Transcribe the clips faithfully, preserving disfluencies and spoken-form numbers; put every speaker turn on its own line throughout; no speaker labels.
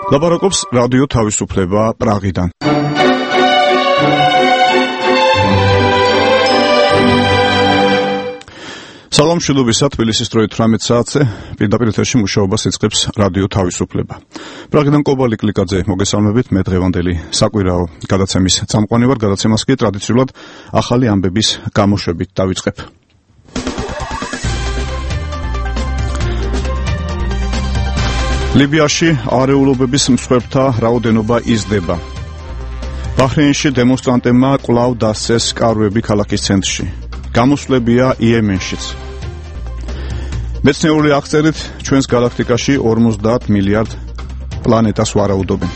ლაპარაკობს რადიო თავისუფლება პრაღიდან. სალამ მშვიდობისა, თბილისის დროით ათმეტ საათზე პირდაპირ ეთერში მუშაობას იწყებს რადიო თავისუფლება. პრაღიდან კობალი კლიკაძე მოგესალმებით, მე დღევანდელი საკვირაო გადაცემის წამყვანი ვარ, გადაცემას კი ტრადიციულად ახალი ამბების გამოშვებით დავიწყებ. ლიბიაში არეულობების მსხვერპლთა რაოდენობა იზრდება. ბაჰრეინში დემონსტრანტებმა კვლავ დასცეს კარვები ქალაქის ცენტრში. გამოსვლებია იემენშიც. მეცნიერული აღწერით ჩვენს გალაქტიკაში ორმოცდაათ მილიარდ პლანეტას ვარაუდობენ.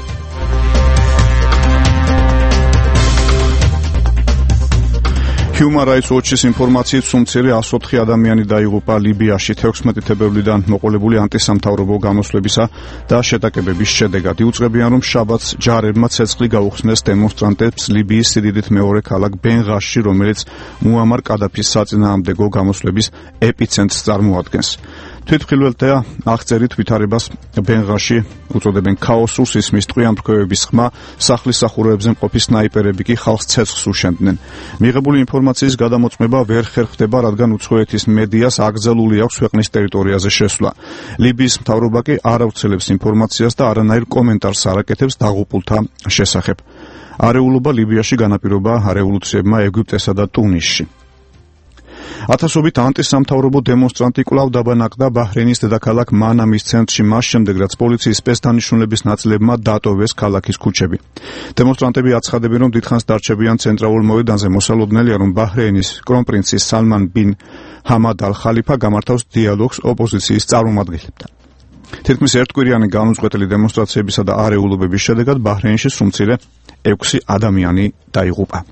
Human Rights Watch-ის ინფორმაციით სუმცირე εκατს ოთხი ადამიანი დაიღუპა ლიბიაში თექვსმეტი თებერვლიდან მოყოლებული ანტისამთავრობო გამოსვლებისა და შეტაკებების შედეგად. იუწყებიან, რომ შაბათს ჯარებმა ცეცხლი გაუხსნეს დემონსტრანტებს ლიბიის სიდიდით მეორე ქალაქ ბენღაზში, რომელიც მუამარ კადაფის საწინააღმდეგო გამოსვლების ეპიცენტრს წარმოადგენს. თვითმხილველთა აღწერით ვითარებას ბენღაზში უწოდებენ ქაოსურ სისმის ტყვიან მრქვევების ხმა, სახლის სახურავებზე მყოფი სნაიპერები კი ხალხს ცეცხლს უშენდნენ. მიღებული ინფორმაციის გადამოწმება ვერ ხერხდება, რადგან უცხოეთის მედიას აკრძალული აქვს ქვეყნის ტერიტორიაზე შესვლა. ლიბიის მთავრობა კი არ ავრცელებს ინფორმაციას და არანაირ კომენტარს არ აკეთებს დაღუპულთა შესახებ. არეულობა ლიბიაში განაპირობა რევოლუციებმა ეგვიპტესა და ტუნისში. ათასობით ანტისამთავრობო დემონსტრანტი კვლავ დაბანაკდა ბაჰრეინის დედაქალაქ მანამის ცენტრში მას შემდეგ, რაც პოლიციის სპეცდანიშნულების ნაწილებმა დატოვეს ქალაქის ქუჩები. დემონსტრანტები აცხადებენ, რომ დიდხანს დარჩებიან ცენტრალურ მოედანზე, მოსალოდნელია, რომ ბაჰრეინის კრონპრინცი სალმან ბინ ჰამად ალ-ხალიფა გამართავს დიალოგს ოპოზიციის წარმომადგენლებთან. თითქმის ერთკვირიანი განუწყვეტელი დემონსტრაციებისა და არეულობების შედეგად ბაჰრეინში სუმცირე ექვსი ადამიანი დაიღუპა.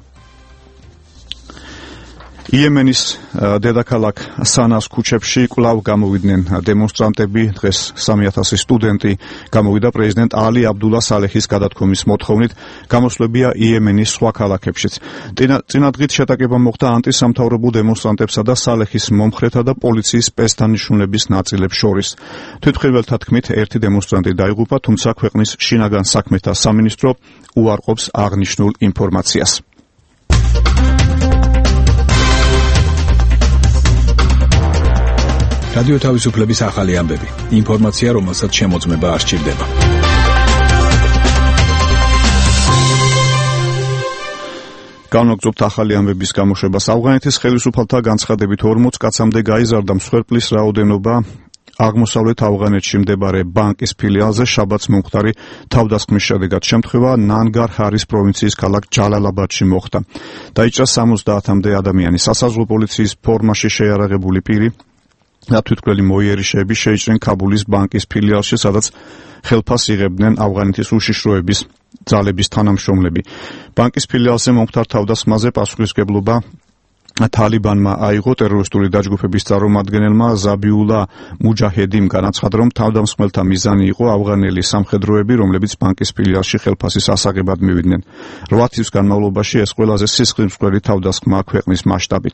იემენის დედაქალაქ სანას ქუჩებში კვლავ გამოვიდნენ დემონსტრანტები. დღეს სამი ათასი სტუდენტი გამოვიდა პრეზიდენტ ალი აბდულა სალეჰის გადადგომის მოთხოვნით. გამოსვლებია იემენის სხვა ქალაქებშიც. წინადღით შეტაკება მოხდა ანტისამთავრობო დემონსტრანტებსა და სალეჰის მომხრეთა და პოლიციის სპეცდანიშნულების ნაწილებს შორის. თვითმხილველთა თქმით, ერთი დემონსტრანტი დაიღუპა, თუმცა ქვეყნის შინაგან საქმეთა სამინისტრო უარყოფს აღნიშნულ ინფორმაციას.
რადიო თავისუფლების ახალი ამბები. ინფორმაცია, რომელსაც შემოწმება არ სჭირდება.
განვაგრძობთ ახალი ამბების გამოშვებას. ავღანეთის ხელისუფალთა განცხადებით ორმოც კაცამდე გაიზარდა მსხვერპლის რაოდენობა აღმოსავლეთ ავღანეთში მდებარე ბანკის ფილიალზე შაბათს მომხდარი თავდასხმის შედეგად. შემთხვევა ნანგარჰარის პროვინციის ქალაქ ჯალალაბადში მოხდა. დაიჭრა სამოცდაათამდე ადამიანი. სასაზღვრო პოლიციის ფორმაში შეიარაღებული პირი და თვითმკვლელი მოიერიშეები შეიჭრნენ ქაბულის ბანკის ფილიალში, სადაც ხელფას იღებდნენ ავღანეთის უშიშროების ძალების თანამშრომლები. ბანკის ფილიალზე მომხდარ თავდასხმაზე პასუხისმგებლობა თალიბანმა აიღო. ტერორისტული დაჯგუფების წარმომადგენელმა ზაბიულა მუჯაჰედიმ განაცხადა, რომ თავდამსხმელთა მიზანი იყო ავღანელი სამხედროები, რომლებიც ბანკის ფილიალში ხელფასის ასაღებად მივიდნენ. რვა თვის განმავლობაში ეს ყველაზე სისხლისმღვრელი თავდასხმაა ქვეყნის მასშტაბით.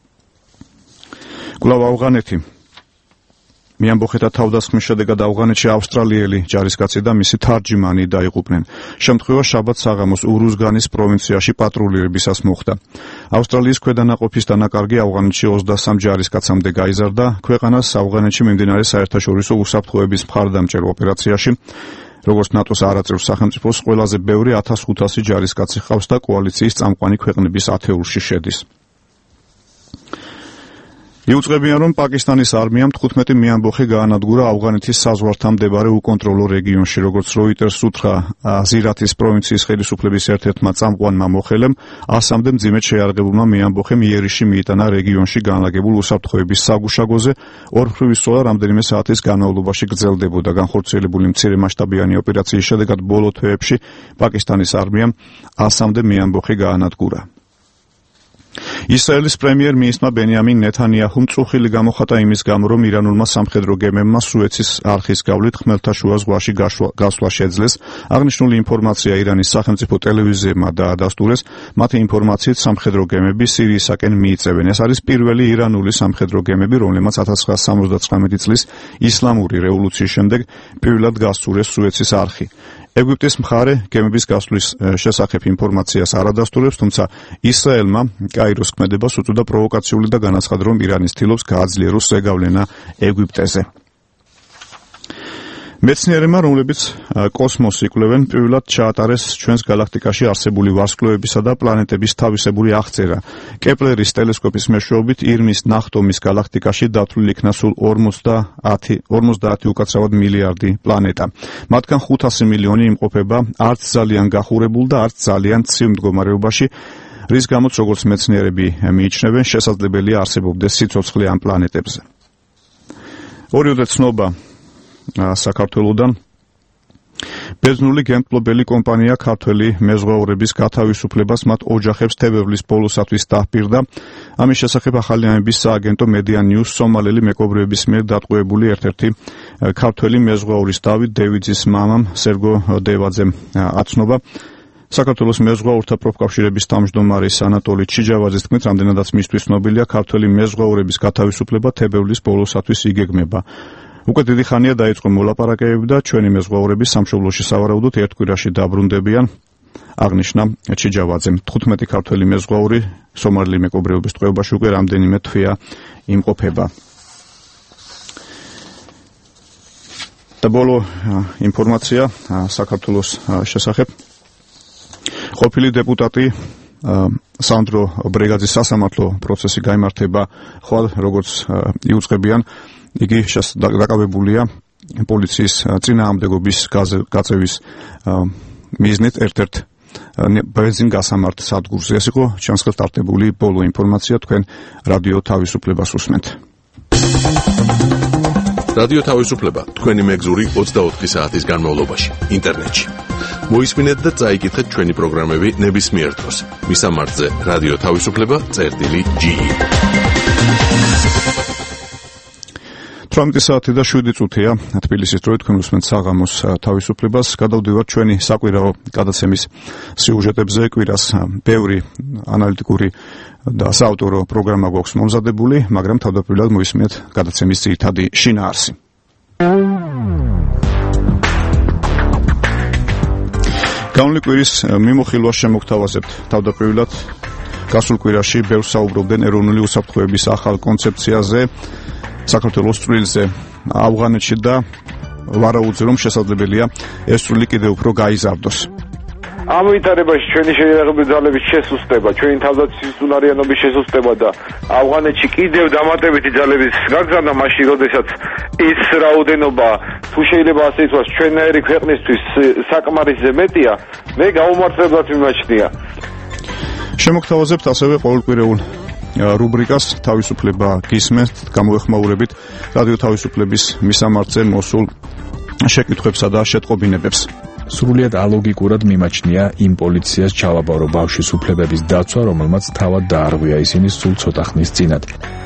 კვლავ ავღანეთი. მიამბოხეთა თავდასხმის შედეგად ავღანეთში ავსტრალიელი ჯარისკაცი და მისი თარჯიმანი დაიღუპნენ. შემთხვევა შაბათს საღამოს ურუზგანის პროვინციაში პატრულირებისას მოხდა. ავსტრალიის ქვედანაყოფის დანაკარგი ავღანეთში ოცდასამ ჯარისკაცამდე გაიზარდა. ქვეყანას ავღანეთში მიმდინარე საერთაშორისო უსაფრთხოების მხარდამჭერ ოპერაციაში, როგორც ნატოს არაწევ სახელმწიფოს, ყველაზე ბევრი ათას ხუთასი ჯარისკაცი ჰყავს და კოალიციის წამყვანი ქვეყნების ათეულში შედის. იუწყებიან, რომ პაკისტანის არმიამ თხუთმეტი მიამბოხე გაანადგურა ავღანეთის საზღვართან მდებარე უკონტროლო რეგიონში. როგორც როიტერს უთხრა ზირათის პროვინციის ხელისუფლების ერთ-ერთმა წამყვანმა მოხელემ, ასამდე მძიმედ შეიარაღებულმა მიამბოხემ იერიში მიიტანა რეგიონში განლაგებულ უსაფრთხოების საგუშაგოზე. ორმხრივი სვლა რამდენიმე საათის განმავლობაში გრძელდებოდა. განხორციელებული მცირე მასშტაბიანი ოპერაციის შედეგად ბოლო თვეებში პაკისტანის არმიამ ასამდე მიამბოხე გაანადგურა. ისრაელის პრემიერ-მინისტრმა ბენიამინ ნეთანიაჰუმ წუხილი გამოხატა იმის გამო, რომ ირანულმა სამხედრო გემებმა სუეცის არხის გავლით ხმელთაშუა ზღვაში გასვლა შეძლეს. აღნიშნული ინფორმაცია ირანის სახელმწიფო ტელევიზიებმა დაადასტურეს. მათი ინფორმაციით სამხედრო გემები სირიისაკენ მიიწევენ. ეს არის პირველი ირანული სამხედრო გემები, რომლებმაც ათას ცხრაასა სამოცდათვრამეტი წლის ისლამური რევოლუციის შემდეგ პირველად გასცურეს სუეცის არხი. ეგვიპტის მხარე გემების გასვლის შესახებ ინფორმაციას არ ადასტურებს, თუმცა ისრაელმა კაიროს ქმედებას უწოდა პროვოკაციული და განაცხადა, რომ ირანი ცდილობს გააძლიეროს ზეგავლენა ეგვიპტეზე. მეცნიერებმა, რომლებიც კოსმოსს იკვლევენ, პირველად ჩაატარეს ჩვენს galaktikაში არსებული ვარსკვლავებისა და პლანეტების თავისებური აღწერა. კეპლერის ტელესკოპის მეშვეობით ირმის ნახტომის galaktikაში დათვლილი იქნა სულ ორმოცდაათი უკაცრავად მილიარდი პლანეტა. მათგან ხუთასი მილიონი იმყოფება არც ძალიან გახურებულ და არც ძალიან ცივ მდგომარეობაში, რის გამოც, როგორც მეცნიერები მიიჩნევენ, შესაძლებელია არსებობდეს სიცოცხლე ამ პლანეტებზე. ორიოდე ცნობა საქართველოდან ბერძნული გემთმლობელი კომპანია ქართველი მეზღვაურების გათავისუფლებას მათ ოჯახებს თებერვლის ბოლოსათვის დაჰპირდა. ამის შესახებ ახალი ამების სააგენტო Media News სომალელი მეკობრეების მიერ დატყვევებული ერთ-ერთი ქართველი მეზღვაურის დავით დევიძის მამამ სერგო დევაძემ აცნობა. საქართველოს მეზღვაურთა პროფკავშირების თავმჯდომარის ანატოლი ჩიჯავაძის თქმით, რამდენადაც მისთვის ცნობილია, ქართველი მეზღვაურების გათავისუფლება თებერვლის ბოლოსათვის იგეგმება. უკვე დიდი ხანია დაიწყო მოლაპარაკებები და ჩვენი მეზღვაურები სამშობლოში სავარაუდოდ ერთ კვირაში დაბრუნდებიან, აღნიშნა ჩიჯავაძემ. თხუთმეტი ქართველი მეზღვაური სომალელი მეკობრეობის ტყვეობაში უკვე რამდენიმე თვეა იმყოფება. და ბოლო ინფორმაცია საქართველოს შესახებ. ყოფილი დეპუტატი სანდრო ბრეგაძის სასამართლო პროცესი გაიმართება ხვალ, როგორც იუწყებიან. იგი დაკავებულია პოლიციის წინააღმდეგობის გაწევის მიზნით ერთ-ერთ ბენზინ გასამართ სადგურზე. ეს იყო ჩემს ხელთ არტებული ბოლო ინფორმაცია. თქვენ რადიო თავისუფლებას უსმენთ.
რადიო თავისუფლება თქვენი მეგზური ოცდაოთხი საათის განმავლობაში ინტერნეტში. მოისმინეთ და წაიკითხეთ ჩვენი პროგრამები ნებისმიერ დროს. მისამართზე რადიო თავისუფლება წერტილი ჯი.
თვრამეტი საათი და შვიდი წუთია თბილისის დროით, თქვენ უსმენთ საღამოს თავისუფლებას. გადავდივართ ჩვენი საკვირაო გადაცემის სიუჟეტებზე. კვირას ბევრი ანალიტიკური და საავტორო პროგრამა გვაქვს მომზადებული, მაგრამ თავდაპირველად მოისმინეთ გადაცემის ძირითადი შინაარსი. გამონლი კვირის მიმოხილვას შემოგთავაზებთ. თავდაპირველად გასულ კვირაში ბევრს საუბრობდნენ ეროვნული უსაფრთხოების ახალ კონცეფციაზე, საქართველოს წვრილზე ავღანეთში და ვარაუდზე, რომ შესაძლებელია ეს წვლილი კიდევ უფრო გაიზარდოს.
ამ ვითარებაში ჩვენი შეიარაღებული ძალების შესუსტება, ჩვენი თავდაცვის უნარიანობის შესუსტება და ავღანეთში კიდევ დამატებითი ძალების გაგზავნა მაშინ, როდესაც ის რაოდენობა, თუ შეიძლება ასე ითქვას, ჩვენაერი ქვეყნისთვის საკმარისზე მეტია, მე გაუმართლებლად მიმაჩნია.
შემოგთავაზებთ ასევე ყოველკვირეულ რუბრიკას თავისუფლება გისმენთ, გამოეხმაურებით რადიო თავისუფლების მისამართზე მოსულ შეკითხვებსა და შეტყობინებებს.
სრულიად ალოგიკურად მიმაჩნია იმ პოლიციას ჩავაბარო ბავშვის უფლებების დაცვა, რომელმაც თავად დაარღვია ისინი სულ ცოტა ხნის წინათ.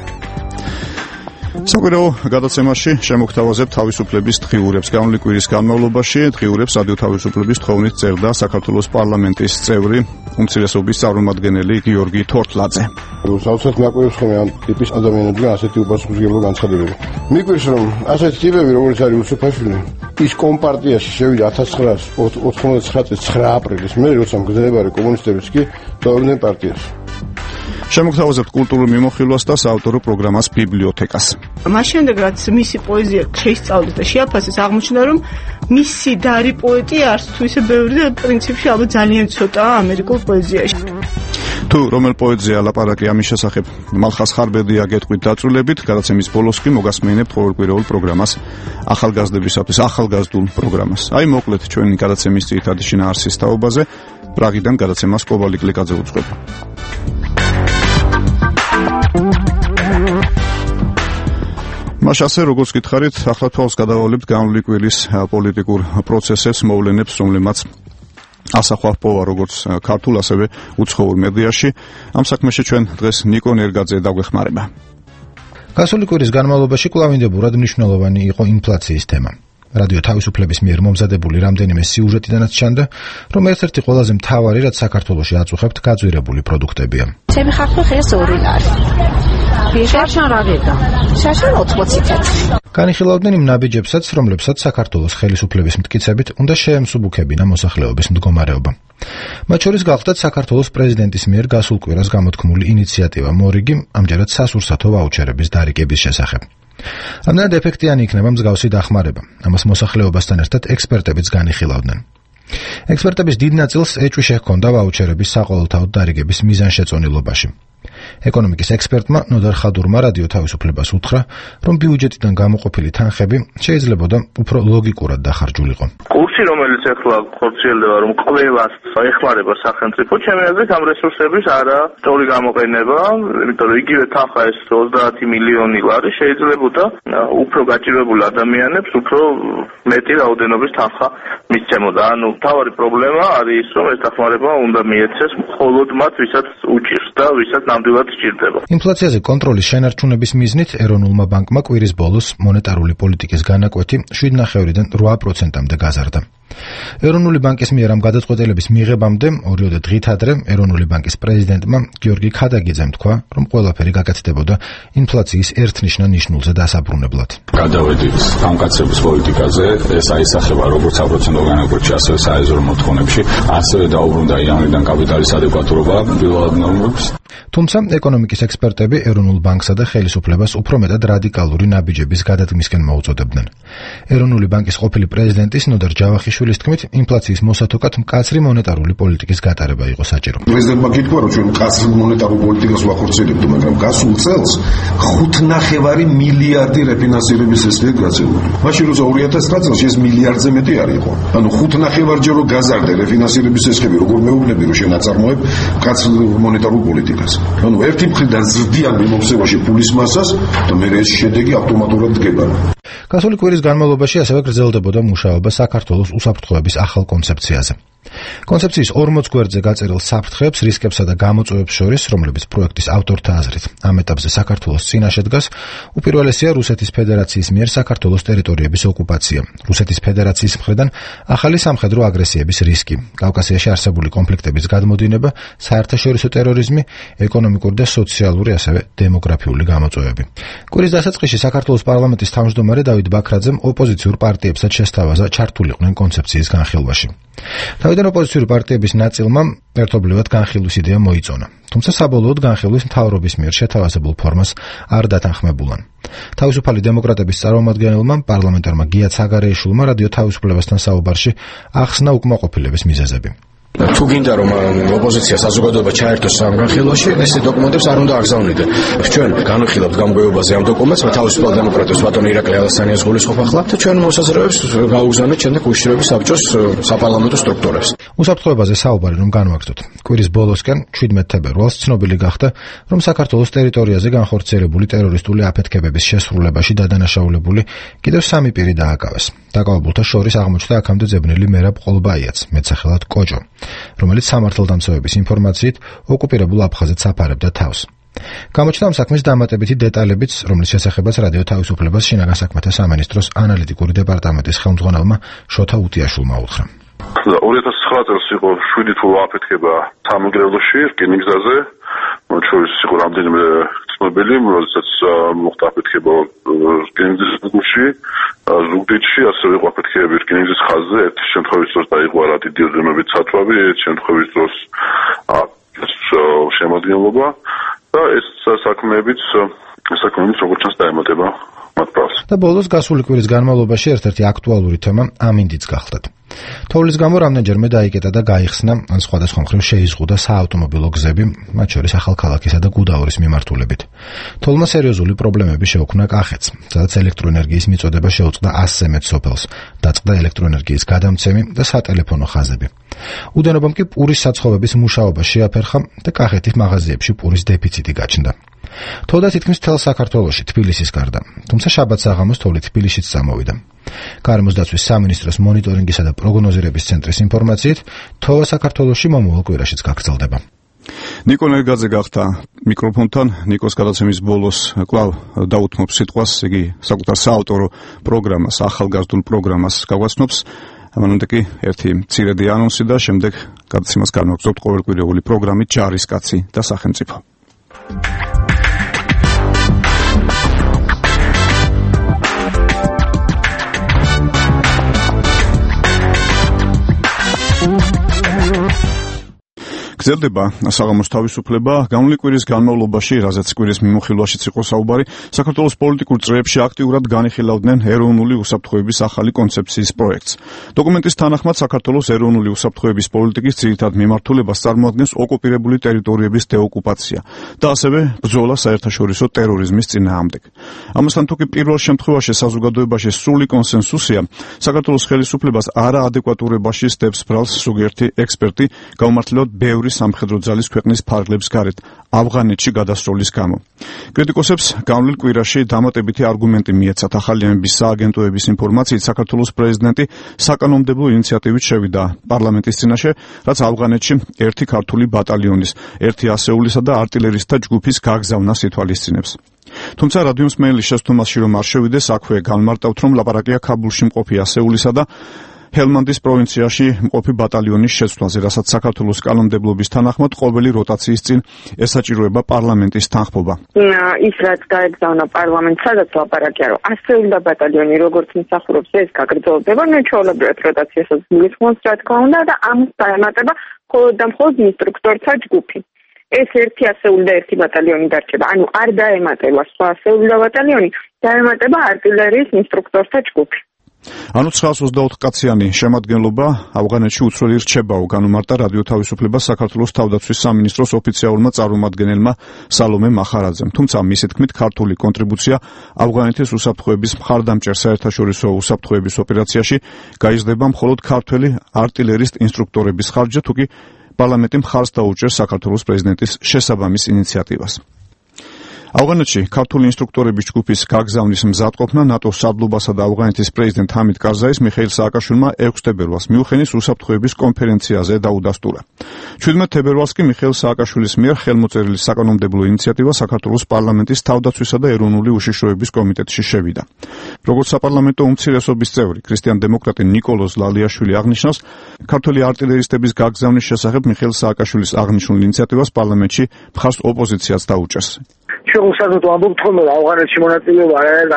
საკვირაო გადაცემაში შემოგთავაზებთ თავისუფლების დღიურებს. გამონლი კვირის განმავლობაში დღიურებს რადიო თავისუფლების თხოვნით წერდა საქართველოს პარლამენტის წევრი, უმცირესობის წარმომადგენელი გიორგი თორთლაძე.
საოცრად ნაკვირებს ხოლმე ამ ტიპის ადამიანებიდან ასეთი უპასუხისმგებლო განცხადებები. მიგვირს, რომ ასეთი ტიპები, როგორც არის უსუფაშვილი, ის კომპარტიაში შევიდა ათას ცხრაასა ოთხმოცდათვრამეტი წლის ცხრა აპრილის მერე, როცა მგზნებარე კომუნისტებიც კი დაუბრუნდნენ პარტიაში.
შემოგთავაზებთ კულტურულ მიმოხილვას და საავტორო პროგრამას ბიბლიოთეკას.
მას შემდეგ, რაც მისი პოეზია შეისწავლეს და შეაფასეს, აღმოჩნდა, რომ მისი დარი პოეტი არც თუ ისე ბევრი და პრინციპში ალბათ ძალიან ცოტაა ამერიკულ პოეზიაში.
თუ რომელ პოეტზე ალაპარაკი ამის შესახებ მალხას ხარბედია გეტყვით დაწვრილებით, გადაცემის ბოლოს კი მოგასმენებთ ყოველკვირეულ პროგრამას ახალგაზრდებისათვის, ახალგაზრდულ პროგრამას. აი მოკლედ ჩვენი გადაცემის ძირითადი შინაარსის თაობაზე, პრაღიდან გადაცემას კობალი კლიკაძე უძღვება. მას ასე როგორც გითხარით, ახლა თვალს გადავავლებთ გამონლი კვირის პოლიტიკურ პროცესებს, მოვლენებს, რომლებმაც ასახვა პოვა როგორც ქართულ, ასევე უცხოურ მედიაში. ამ საქმეში ჩვენ დღეს ნიკო ნერგაძე დაგვეხმარება.
გასული კვირის განმავლობაში კვლავინდებურად მნიშვნელოვანი იყო ინფლაციის თემა. რადიო თავისუფლების მიერ მომზადებული რამდენიმე სიუჟეტიდანაც ჩანდა, რომ ერთ-ერთი ყველაზე მთავარი, რაც საქართველოში აწუხებთ, გაძვირებული პროდუქტებია.
ჩემი ხალხი ხეს ორი ლარი. შარშან რა გედა? შარშან ოცდაოთხი წუთი.
განიხილავდნენ იმ ნაბიჯებსაც, რომლებსაც საქართველოს ხელისუფლების მტკიცებით უნდა შეემსუბუქებინა მოსახლეობის მდგომარეობა. მათ შორის გახლდათ საქართველოს პრეზიდენტის მიერ გასულ კვირას გამოთქმული ინიციატივა მორიგი, ამჯერად სასურსათო ვაუჩერების დარიგების შესახებ. ამდენად ეფექტიანი იქნება მსგავსი დახმარება. ამას მოსახლეობასთან ერთად ექსპერტებიც განიხილავდნენ. ექსპერტების დიდ ნაწილს ეჭვი შეჰქონდა ვაუჩერების საყოველთაოდ დარიგების მიზანშეწონილობაში. ეკონომიკის ექსპერტმა ნოდარ ხადურმა რადიო თავისუფლებას უთხრა, რომ ბიუჯეტიდან გამოყოფილი თანხები შეიძლებოდა უფრო ლოგიკურად დახარჯულიყო.
კურსი, რომელიც ახლა ხორციელდება, რომ ყველას ეხმარება სახელმწიფო, ჩემი აზრით ამ რესურსების არა სწორი გამოყენება, იმიტომ რომ იგივე თანხა ეს ოცდაათი მილიონი ლარი შეიძლებოდა უფრო გაჭირვებულ ადამიანებს უფრო მეტი რაოდენობის თანხა მისცემოდა. ანუ მთავარი პრობლემა არის ის, რომ ეს დახმარება უნდა მიეცეს მხოლოდ მათ, ვისაც უჭირს და ვისაც ნამდვილად სჭირდება.
ინფლაციაზე კონტროლის შენარჩუნების მიზნით ეროვნულმა ბანკმა კვირის ბოლოს მონეტარული პოლიტიკის განაკვეთი შვიდ ნახევრიდან რვა პროცენტამდე გაზარდა. ეროვნული ბანკის მიერ ამ გადაწყვეტილების მიღებამდე ორიოდე დღით ადრე ეროვნული ბანკის პრეზიდენტმა გიორგი ქადაგიძემ თქვა, რომ ყველაფერი გაკეთდებოდა ინფლაციის ერთნიშნა ნიშნულზე დასაბრუნებლად.
გადავედით გამკაცების პოლიტიკაზე, ეს აისახება როგორც საპროცენტო განაკვეთში, ასევე საეზრო მოთხოვნებში, ასევე დაუბრუნდა იანვრიდან კაპიტალის ადეკვატურობა პირველად ნორმებს.
თუმცა ეკონომიკის ექსპერტები ეროვნულ ბანკსა და ხელისუფლებას უფრო მეტად რადიკალური ნაბიჯების გადადგმისკენ მოუწოდებდნენ. ეროვნული ბანკის ყოფილი პრეზიდენტის ნოდარ ჯავახიშვილის თქმით, ინფლაციის მოსათოკად მკაცრი მონეტარული პოლიტიკის გატარება იყო საჭირო.
პრეზიდენტმა გითხრა, რომ ჩვენ მკაცრი მონეტარულ პოლიტიკას ვახორციელებთ, მაგრამ გასულ წელს ხუთ ნახევარი მილიარდი რეფინანსირების ესლია გაწეული. მაშინ როცა ორი ათას ცხრა წელს ეს მილიარდზე მეტი არ იყო. ანუ ხუთ ნახევარჯერ რო გაზარდა რეფინანსირების ესლები, როგორ მეუბნები, რომ შენ აწარმოებ მკაცრ მონეტარულ პოლიტიკას. ანუ ერთი მხრიდან ზრდიან მიმოქცევაში ფულის მასას და მე ეს შედეგი ავტომატურად დგება.
გასული კვირის განმავლობაში ასევე გრძელდებოდა მუშაობა საქართველოს უსაფრთხოების ახალ კონცეფციაზე. კონცეფციის ორმოც გვერდზე გაწერილ საფრთხეებს, რისკებსა და გამოწვევებს შორის, რომლებიც პროექტის ავტორთა აზრით ამ ეტაპზე საქართველოს წინაშე დგას, უპირველესია რუსეთის ფედერაციის მიერ საქართველოს ტერიტორიების ოკუპაცია, რუსეთის ფედერაციის მხრიდან ახალი სამხედრო აგრესიების რისკი, კავკასიაში არსებული კონფლიქტების გადმოდინება, საერთაშორისო ტერორიზმი, ეკონომიკური და სოციალური, ასევე დემოგრაფიული გამოწვევები. კვირის დასაწყისში საქართველოს პარლამენტის თავმჯდომარე დავით ბაქრაძემ ოპოზიციურ პარტიებსაც შესთავაზა ჩართულიყვნენ კონცეფციის განხილვაში. თავიდან ოპოზიციური პარტიების ნაწილმა ერთობლივად განხილვის იდეა მოიწონა, თუმცა საბოლოოდ განხილვის მთავრობის მიერ შეთავაზებულ ფორმას არ დათანხმებულან. თავისუფალი დემოკრატების წარმომადგენელმა პარლამენტარმა გია ცაგარეიშვილმა რადიო თავისუფლებასთან საუბარში ახსნა უკმაყოფილების მიზეზები.
თუ გინდა რომ ოპოზიცია საზოგადოება ჩაერთოს ამ განხილვაში, ეს დოკუმენტებს არ უნდა აგზავნიდე. ჩვენ განვიხილავთ გამგოებაზე ამ დოკუმენტს, თავისუფალ დემოკრატებს ბატონი ირაკლი ალასანიას გულისხმობ ახლა და ჩვენ მოსაზრებებს გაუგზავნეთ შემდეგ უშიშროების საბჭოს საპარლამენტო სტრუქტურებს.
უსაფრთხოებაზე საუბარი რომ განვაგრძოთ. კვირის ბოლოსკენ შვიდმეტ თებერვალს ცნობილი გახდა, რომ საქართველოს ტერიტორიაზე განხორციელებული ტერორისტული აფეთქებების შესრულებაში დადანაშაულებული კიდევ სამი პირი დააკავეს. დაკავებულთა შორის აღმოჩნდა აქამდე ძებნილი მერაბ ყოლბაიაც, მეტსახელად კოჭო, რომელიც სამართალდამცავების ინფორმაციით ოკუპირებულ აფხაზეთს აფარებდა თავს. გამოჩნდა ამ საქმის დამატებითი დეტალებიც, რომლის შესახებაც რადიო თავისუფლებას შინაგან საქმეთა სამინისტროს ანალიტიკური დეპარტამენტის ხელმძღვანელმა შოთა უთიაშვილმა უთხრა.
ორი ათას ცხრა წელს იყო შვიდი თუ აფეთქება სამეგრელოში, რკინიგზაზე, მათ შორის იყო რამდენიმე ცნობილი, როდესაც მოხდა აფეთქება რკინიგზაში, ზუგდიდში, ასევე იყო აფეთქებები რკინიგზის ხაზზე, ერთი შემთხვევის დროს დაიღვარა დიდი ოდენობით სათვავი, ერთი შემთხვევის დროს შემადგენლობა და ეს საქმეებიც საქმეებიც როგორც ჩანს დაემატება მათ პრავს.
და ბოლოს გასული კვირის განმავლობაში ერთ-ერთი აქტუალური თემა ამინდიც გახლდათ. თოვლის გამო რამდენჯერმე დაიკეტა და გაიხსნა, ან სხვადასხვა მხრივ შეიზღუდა საავტომობილო გზები, მათ შორის ახალქალაქისა და გუდაურის მიმართულებით. თოვლმა სერიოზული პრობლემები შეუქმნა კახეთს, სადაც ელექტროენერგიის მიწოდება შეუწყდა ასზე მეტ სოფელს, დაწყდა ელექტროენერგიის გადამცემი და სატელეფონო ხაზები. უდენობამ კი პურის საცხოვების მუშაობა შეაფერხა და კახეთის მაღაზიებში პურის დეფიციტი გაჩნდა. თოვლა თითქმის მთელ საქართველოში, თბილისის გარდა, თუმცა შაბათ-საღამოს თოვლი თბილისშიც წამოვიდა. გარემოს დაცვის სამინისტროს მონიტორინგისა და პროგნოზირების ცენტრის ინფორმაციით, თოვა საქართველოში მომავალ კვირაშიც გაგრძელდება.
ნიკო ნერგაძე გახდა მიკროფონთან. ნიკოს გადაცემის ბოლოს კვლავ დაუთმობს სიტყვას, იგი საკუთარ საავტორო პროგრამას, ახალგაზრდულ პროგრამას გაგვაცნობს. ამანამდე კი ერთი მცირედი ანონსი და შემდეგ გადაცემას განვაგრძობთ ყოველკვირეული პროგრამით ჯარისკაცი და სახელმწიფო. გრძელდება საღამოს თავისუფლება. გამოვლინი კვირის განმავლობაში, რაზეც კვირის მიმოხილვაშიც იყო საუბარი, საქართველოს პოლიტიკურ წრეებში აქტიურად განიხილავდნენ ეროვნული უსაფრთხოების ახალი კონცეფციის პროექტს. დოკუმენტის თანახმად, საქართველოს ეროვნული უსაფრთხოების პოლიტიკის ძირითად მიმართულებას წარმოადგენს ოკუპირებული ტერიტორიების დეოკუპაცია და ასევე ბრძოლა საერთაშორისო ტერორიზმის წინააღმდეგ. ამასთან თუ კი პირველ შემთხვევაში საზოგადოებაში სრული კონსენსუსია, საქართველოს ხელისუფლებას არაადეკვატურებაში სდევს ბრალს ზოგიერთი ექსპერტი, გაუმართლებლად ბევრი სამხედრო ძალის ქვეყნის ფარგლებს გარეთ ავღანეთში გადასროლის გამო. კრიტიკოსებს გამოვლინილ კვირაში დამატებითი არგუმენტი მიეცათ. ახალი ამების სააგენტოების ინფორმაციით, საქართველოს პრეზიდენტი საკანონმდებლო ინიციატივით შევიდა პარლამენტის წინაშე, რაც ავღანეთში ერთი ქართული ბატალიონის, ერთი ასეულისა და არტილერისტთა ჯგუფის გაგზავნას ითვალისწინებს. თუმცა რადიო მსმენელის შესთქმაში რომ არ შევიდეს, აქვე განმარტავთ, რომ ლაპარაკია ქაბულში მყოფი ასეულისა და ჰელმანდის პროვინციაში მყოფი ბატალიონის შეცვლაზე, რასაც საქართველოს კანონმდებლობის თანახმად ყოველი როტაციის წინ ესაჭიროება პარლამენტის თანხმობა.
ის რაც გაეგზავნა პარლამენტს, სადაც ლაპარაკია, რომ ასეული და ბატალიონი როგორც მსახურობს, ეს გაგრძელდება, მე ჩვეულებრივად როტაციასაც მიგიხმოს, რა თქმა უნდა, და ამ დაემატება მხოლოდ და მხოლოდ ინსტრუქტორთა ჯგუფი. ეს ერთი ასეული და ერთი ბატალიონი დარჩება. ანუ არ დაემატება სხვა ასეული და ბატალიონი, დაემატება არტილერიის ინსტრუქტორთა ჯგუფი.
ანუ ცხრაას ოცდაოთხ კაციანი შემადგენლობა ავღანეთში უცვლელი რჩებაო, განუმარტა რადიო თავისუფლება საქართველოს თავდაცვის სამინისტროს ოფიციალურმა წარმომადგენელმა სალომე მახარაძემ. თუმცა მისი თქმით, ქართული კონტრიბუცია ავღანეთის უსაფრთხოების მხარდამჭერ საერთაშორისო უსაფრთხოების ოპერაციაში გაიზრდება მხოლოდ ქართველი არტილერის ინსტრუქტორების ხარჯზე, თუკი პარლამენტი მხარს დაუჭერს საქართველოს პრეზიდენტის შესაბამის ინიციატივას. ავღანეთში ქართული ინსტრუქტორების ჯგუფის გაგზავნის მზადყოფნა ნატოს სარდლობასა და ავღანეთის პრეზიდენტ ჰამიდ კარზაის მიხეილ სააკაშვილმა ექვსი თებერვალს მიუხენის უსაფრთხოების კონფერენციაზე დაუდასტურა. შვიდმეტ თებერვალს კი მიხეილ სააკაშვილის მიერ ხელმოწერილი საკანონმდებლო ინიციატივა საქართველოს პარლამენტის თავდაცვისა და ეროვნული უშიშროების კომიტეტში შევიდა. როგორც საპარლამენტო უმცირესობის წევრი, ქრისტიან-დემოკრატი ნიკოლოზ ლალიაშვილი აღნიშნავს, ქართველი არტილერისტების გაგზავნის შესახებ მიხეილ სააკაშვილის აღნიშნულ ინიციატივას პარლამენტში მხარს ოპოზიციაც დაუჭერს.
ჩვენ უბრალოდ ამბობთ, რომ ავღანეთში მონაწილეობა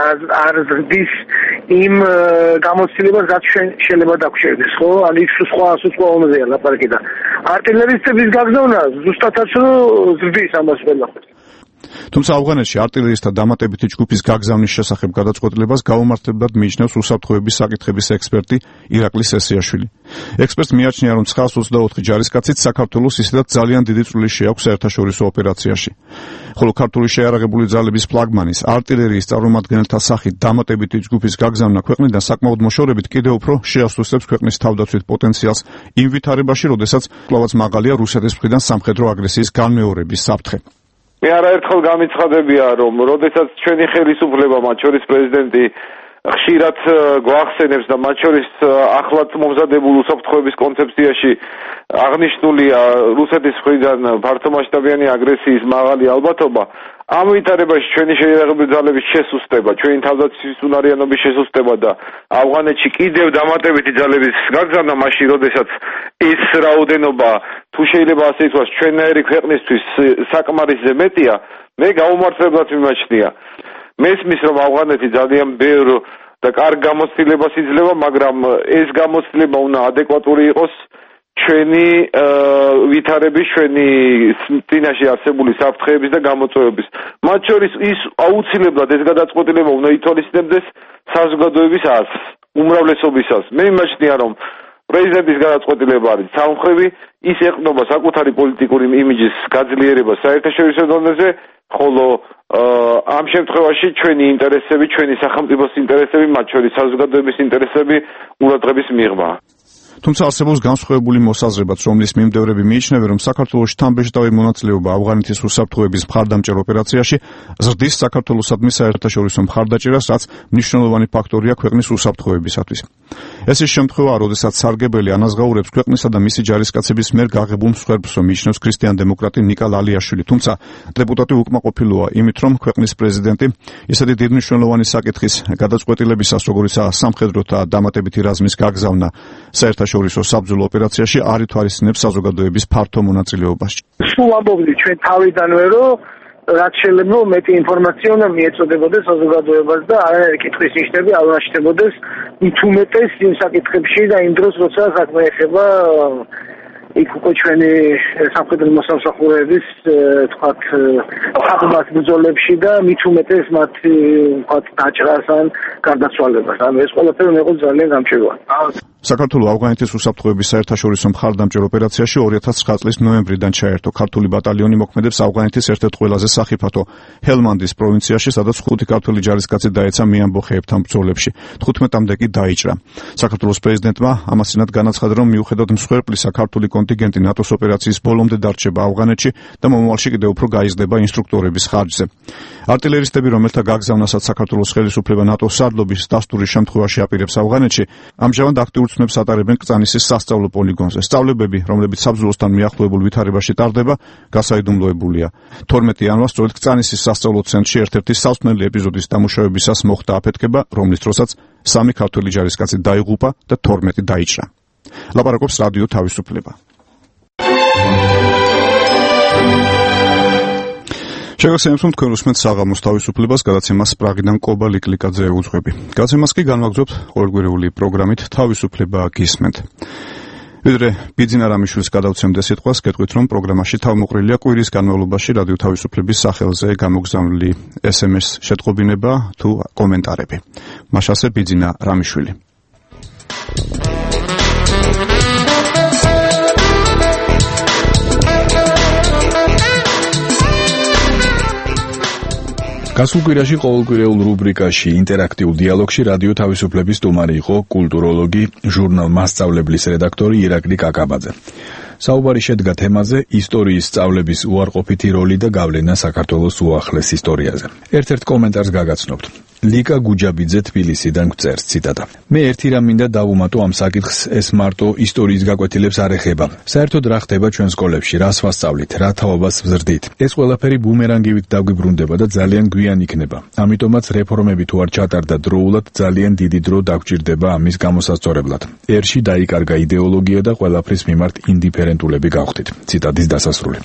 არ ზრდის იმ გამოცდილებას, რაც შეიძლება დაგვრჩენდეს, ხო? ან ის სხვა სხვა ომზეა ლაპარაკი და არტილერისტების გაგზავნა ზუსტადაც ზრდის ამას ყველა.
თუმცა ავღანეთში არტილერისტთა დამატებითი ჯგუფის გაგზავნის შესახებ გადაწყვეტილებას გაუმართლებლად მიიჩნევს უსაფრთხოების საკითხების ექსპერტი ირაკლი სესიაშვილი. ექსპერტს მიაჩნია, რომ ცხრაას ოცდაოთხი ჯარისკაცით საქართველოს ისედაც ძალიან დიდი წვლილი შეაქვს საერთაშორისო ოპერაციაში. ხოლო ქართული შეიარაღებული ძალების ფლაგმანის არტილერიის წარმომადგენელთა სახით დამატებითი ჯგუფის გაგზავნა ქვეყნიდან საკმაოდ მოშორებით კიდევ უფრო შეასუსტებს ქვეყნის თავდაცვით პოტენციალს იმ ვითარებაში, როდესაც კვლავაც მაღალია რუსეთის მხრიდან სამხედრო აგრესიის განმეორების საფრთხე.
მე არაერთხელ გამიცხადებია, რომ როდესაც ჩვენი ხელისუფლება, მათ შორის პრეზიდენტი ხშირად გვახსენებს და მათ შორის ახლად მომზადებულ უსაფრთხოების კონცეფციაში აღნიშნულია რუსეთის მხრიდან ფართომასშტაბიანი აგრესიის მაღალი ალბათობა, ამ ვითარებაში ჩვენი შეიარაღებული ძალების შესუსტება, ჩვენი თავდაცვის უნარიანობის შესუსტება და ავღანეთში კიდევ დამატებითი ძალების გაგზავნა მაშინ, როდესაც ეს რაოდენობა თუ შეიძლება ასე ითქვას, ჩვენნაირი ქვეყნისთვის საკმარისზე მეტია, მე გაუმართლებლად მიმაჩნია. მესმის, რომ ავღანეთი ძალიან ბევრ და კარგ გამოცდილებას იძლევა, მაგრამ ეს გამოცდილება უნდა ადეკვატური იყოს ჩვენი ვითარების, ჩვენი წინაშე არსებული საფრთხეების და გამოწვევების. მათ შორის ის აუცილებლად ეს გადაწყვეტილება უნდა ითვალისწინებდეს საზოგადოების აზრს, უმრავლესობისას. მე მიმაჩნია, რომ პრეზიდენტის გადაწყვეტილება არის სამხრივი, ის ეყრდნობა საკუთარი პოლიტიკური იმიჯის გაძლიერებას საერთაშორისო დონეზე, ხოლო ამ შემთხვევაში ჩვენი ინტერესები, ჩვენი სახელმწიფოს ინტერესები, მათ შორის საზოგადოების ინტერესები ყურადღების მიღმა.
თუმცა არსებობს განსხვავებული მოსაზრებაც, რომლის მიმდევრები მიიჩნევენ, რომ საქართველოში თანბეჭდავი მონაწილეობა ავღანეთის უსაფრთხოების მხარდამჭერ ოპერაციაში ზრდის საქართველოსადმი საერთაშორისო მხარდაჭერას, რაც მნიშვნელოვანი ფაქტორია ქვეყნის უსაფრთხოებისათვის. ეს ის შემთხვევაა, როდესაც სარგებელი ანაზღაურებს ქვეყნისა და მისი ჯარისკაცების მიერ გაღებულ მსხვერპლს, რომ მიიჩნევს ქრისტიან-დემოკრატი ნიკა ლალიაშვილი. თუმცა დეპუტატი უკმაყოფილოა იმით, რომ ქვეყნის პრეზიდენტი ისეთი დიდმნიშვნელოვანი საკითხის გადაწყვეტილებისას, როგორიცაა სამხედროთა დამატებითი რაზმის გაგზავნა საერთაშორისო საბრძოლო ოპერაციაში, არ ითვალისწინებს საზოგადოების ფართო მონაწილეობას.
სულ ამბობდი ჩვენ თავიდანვე, რომ რაც შეიძლება მეტი ინფორმაცია უნდა მიეწოდებოდეს საზოგადოებას და არანაირი კითხვის ნიშნები არ უნდა შედებოდეს მით უმეტეს იმ საკითხებში და იმ დროს, როცა საქმე ეხება იქ უკვე ჩვენი სამხედრო მოსამსახურეების თქვათ ხაბმას ბრძოლებში და მით უმეტეს მათ თქვათ დაჭრას ან გარდაცვალებას. ანუ ეს ყველაფერი მე ყო ძალიან გამჭირვალე.
საქართველოს ავღანეთის უსაფრთხოების საერთაშორისო მხარდამჭერ ოპერაციაში ორი ათას ცხრა წლის ნოემბრიდან ჩაერთო ქართული ბატალიონი მოქმედებს ავღანეთის ერთ-ერთ ყველაზე სახიფათო ჰელმანდის პროვინციაში, სადაც ხუთი ქართველი ჯარისკაცი დაეცა მეამბოხეებთან ბრძოლებში. თხუთმეტამდე კი დაიჭრა. საქართველოს პრეზიდენტმა ამასინად განაცხადა, რომ მიუხედავად მსხვერპლისა, ქართული კონტინგენტი ნატოს ოპერაციის ბოლომდე დარჩება ავღანეთში და მომავალში კიდევ უფრო გაიზრდება ინსტრუქტორების ხარჯზე. არტილერისტები, რომელთა გაგზავნასაც საქართველოს ხელისუფლება ნატოს სარდლობის დასტურის შემთხვევაში აპირებს ავღანეთში, ამჟამად აქტიურ ცნებს ატარებენ კრწანისის სასწავლო პოლიგონზე. სწავლებები, რომლებიც საბრძოლოსთან მიახლოებულ ვითარებაში ტარდება, გასაიდუმლოებულია. თორმეტი იანვარს სწორედ კრწანისის სასწავლო ცენტრში ერთ-ერთი სასწნელი ეპიზოდის დამუშავებისას მოხდა აფეთქება, რომლის დროსაც სამი ქართველი ჯარისკაცი დაიღუპა და თორმეტი დაიჭრა. ლაპარაკობს რადიო თავისუფლება. შეგახსენებთ, რომ თქვენ უსმენთ საღამოს თავისუფლებას, გადაცემას პრაღიდან კობა ლიკლიკაძე უძღვები. გადაცემას კი განვაგრძობთ ყოველკვირეული პროგრამით თავისუფლება გისმენთ. ვიდრე ბიძინა რამიშვილის გადავცემდე სიტყვას, გეტყვით, რომ პროგრამაში თავმოყრილია კვირის განმავლობაში რადიო თავისუფლების სახელზე გამოგზავნილი ეს ემ ეს შეტყობინება თუ კომენტარები. მაშასე ბიძინა რამიშვილი.
გასულ კვირაში ყოველკვირეულ რუბრიკაში ინტერაქტიულ დიალოგში რადიო თავისუფლების სტუმარი იყო კულტუროლოგი, ჟურნალ მასწავლებლის რედაქტორი ირაკლი კაკაბაძე. საუბარი შედგა თემაზე ისტორიის სწავლების უარყოფითი როლი და გავლენა საქართველოს უახლეს ისტორიაზე. ერთ-ერთ კომენტარს გაგაცნობთ. ლიკა გუჯაბიძე თბილისიდან გვწერს, ციტატა: მე ერთი რამ მინდა დავუმატო ამ საკითხს, ეს მარტო ისტორიის გაკვეთილებს არ ეხება. საერთოდ რა ხდება ჩვენ სკოლებში, რას ვასწავლით, რა თაობას ვზრდით. ეს ყველაფერი ბუმერანგივით დაგვიბრუნდება და ძალიან გვიან იქნება. ამიტომაც რეფორმები თუ არ ჩატარდა დროულად, ძალიან დიდი დრო დაგვჭირდება ამის გამოსასწორებლად. ერში დაიკარგა იდეოლოგია და ყველაფრის მიმართ ინდიფერენტულები გავხდით. ციტატის დასასრული.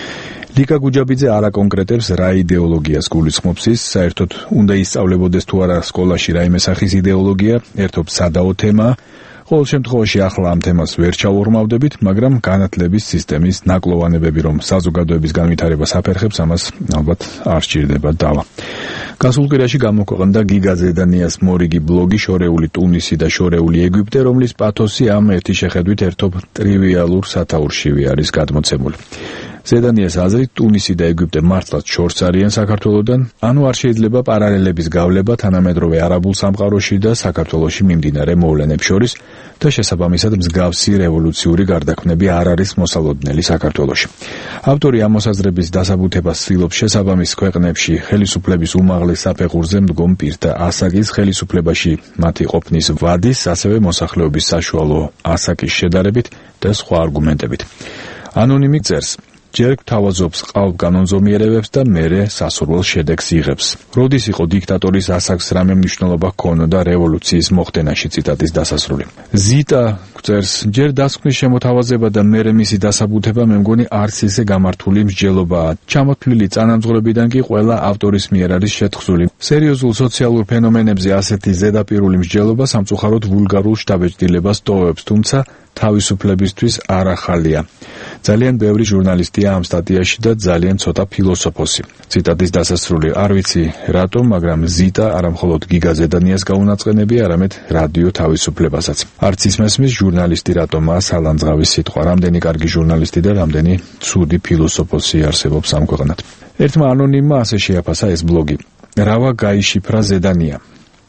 ლიკა გუჯაბიძე არ აკონკრეტებს რა იდეოლოგიას გულისხმობს ის, საერთოდ უნდა ისწავლებოდეს თუ არა სკოლაში რაიმე სახის იდეოლოგია, ერთობ სადაო თემაა. ყოველ შემთხვევაში ახლა ამ თემას ვერ ჩავორმავდებით, მაგრამ განათლების სისტემის ნაკლოვანებები, რომ საზოგადოების განვითარებას აფერხებს, ამას ალბათ არ სჭირდება დავა. გასულ კვირაში გამოქვეყნდა გიგა ზედანიას მორიგი ბლოგი შორეული ტუნისი და შორეული ეგვიპტე, რომლის პათოსი ამ ერთი შეხედვით ერთობ ტრივიალურ სათაურშივე არის გადმოცემული. ზედანიას აზრით, ტუნისი და ეგვიპტე მართლაც შორს არიან საქართველოდან, ანუ არ შეიძლება პარალელების გავლება თანამედროვე არაბულ სამყაროში და საქართველოში მიმდინარე მოვლენებს შორის და შესაბამისად მსგავსი რევოლუციური გარდაქმნები არ არის მოსალოდნელი საქართველოში. ავტორი ამ მოსაზრების დასაბუთებას ცდილობს შესაბამის ქვეყნებში ხელისუფლების უმაღლეს საფეხურზე მდგომ პირთა ასაკის ხელისუფლებაში მათი ყოფნის ვადის, ასევე მოსახლეობის საშუალო ასაკის შედარებით და სხვა არგუმენტებით. ანონიმი წერს: ჯერ გთავაზობს ყალბ კანონზომიერებებს და მერე სასურველ შედეგს იღებს. როდის იყო დიქტატორის ასაკს რამე მნიშვნელობა ჰქონოდა რევოლუციის მოხდენაში, ციტატის დასასრული. ზიტა წერს: ჯერ დასკვნის შემოთავაზება და მერე მისი დასაბუთება მე მგონი არც ისე გამართული მსჯელობაა. ჩამოთვლილი წანამძღვრებიდან კი ყველა ავტორის მიერ არის შეთხზული. სერიოზულ სოციალურ ფენომენებზე ასეთი ზედაპირული მსჯელობა სამწუხაროდ ვულგარულ შთაბეჭდილებას ტოვებს, თუმცა თავისუფლებისთვის არ ახალია. ძალიან ბევრი ჟურნალისტია ამ სტატიაში და ძალიან ცოტა ფილოსოფოსი. ციტატის დასასრული. არ ვიცი რატომ, მაგრამ ზიტა არამხოლოდ გიგა ზედანიას გაუნაწყენებია, არამედ რადიო თავისუფლებასაც. არც ის მესმის ჟურნალისტი რატომაა სალანძღავის სიტყვა. რამდენი კარგი ჟურნალისტი და რამდენი ცუდი ფილოსოფოსი არსებობს ამ ქვეყნად. ერთმა ანონიმმა ასე შეაფასა ეს ბლოგი. რავა გაიშიფრა ზედანია.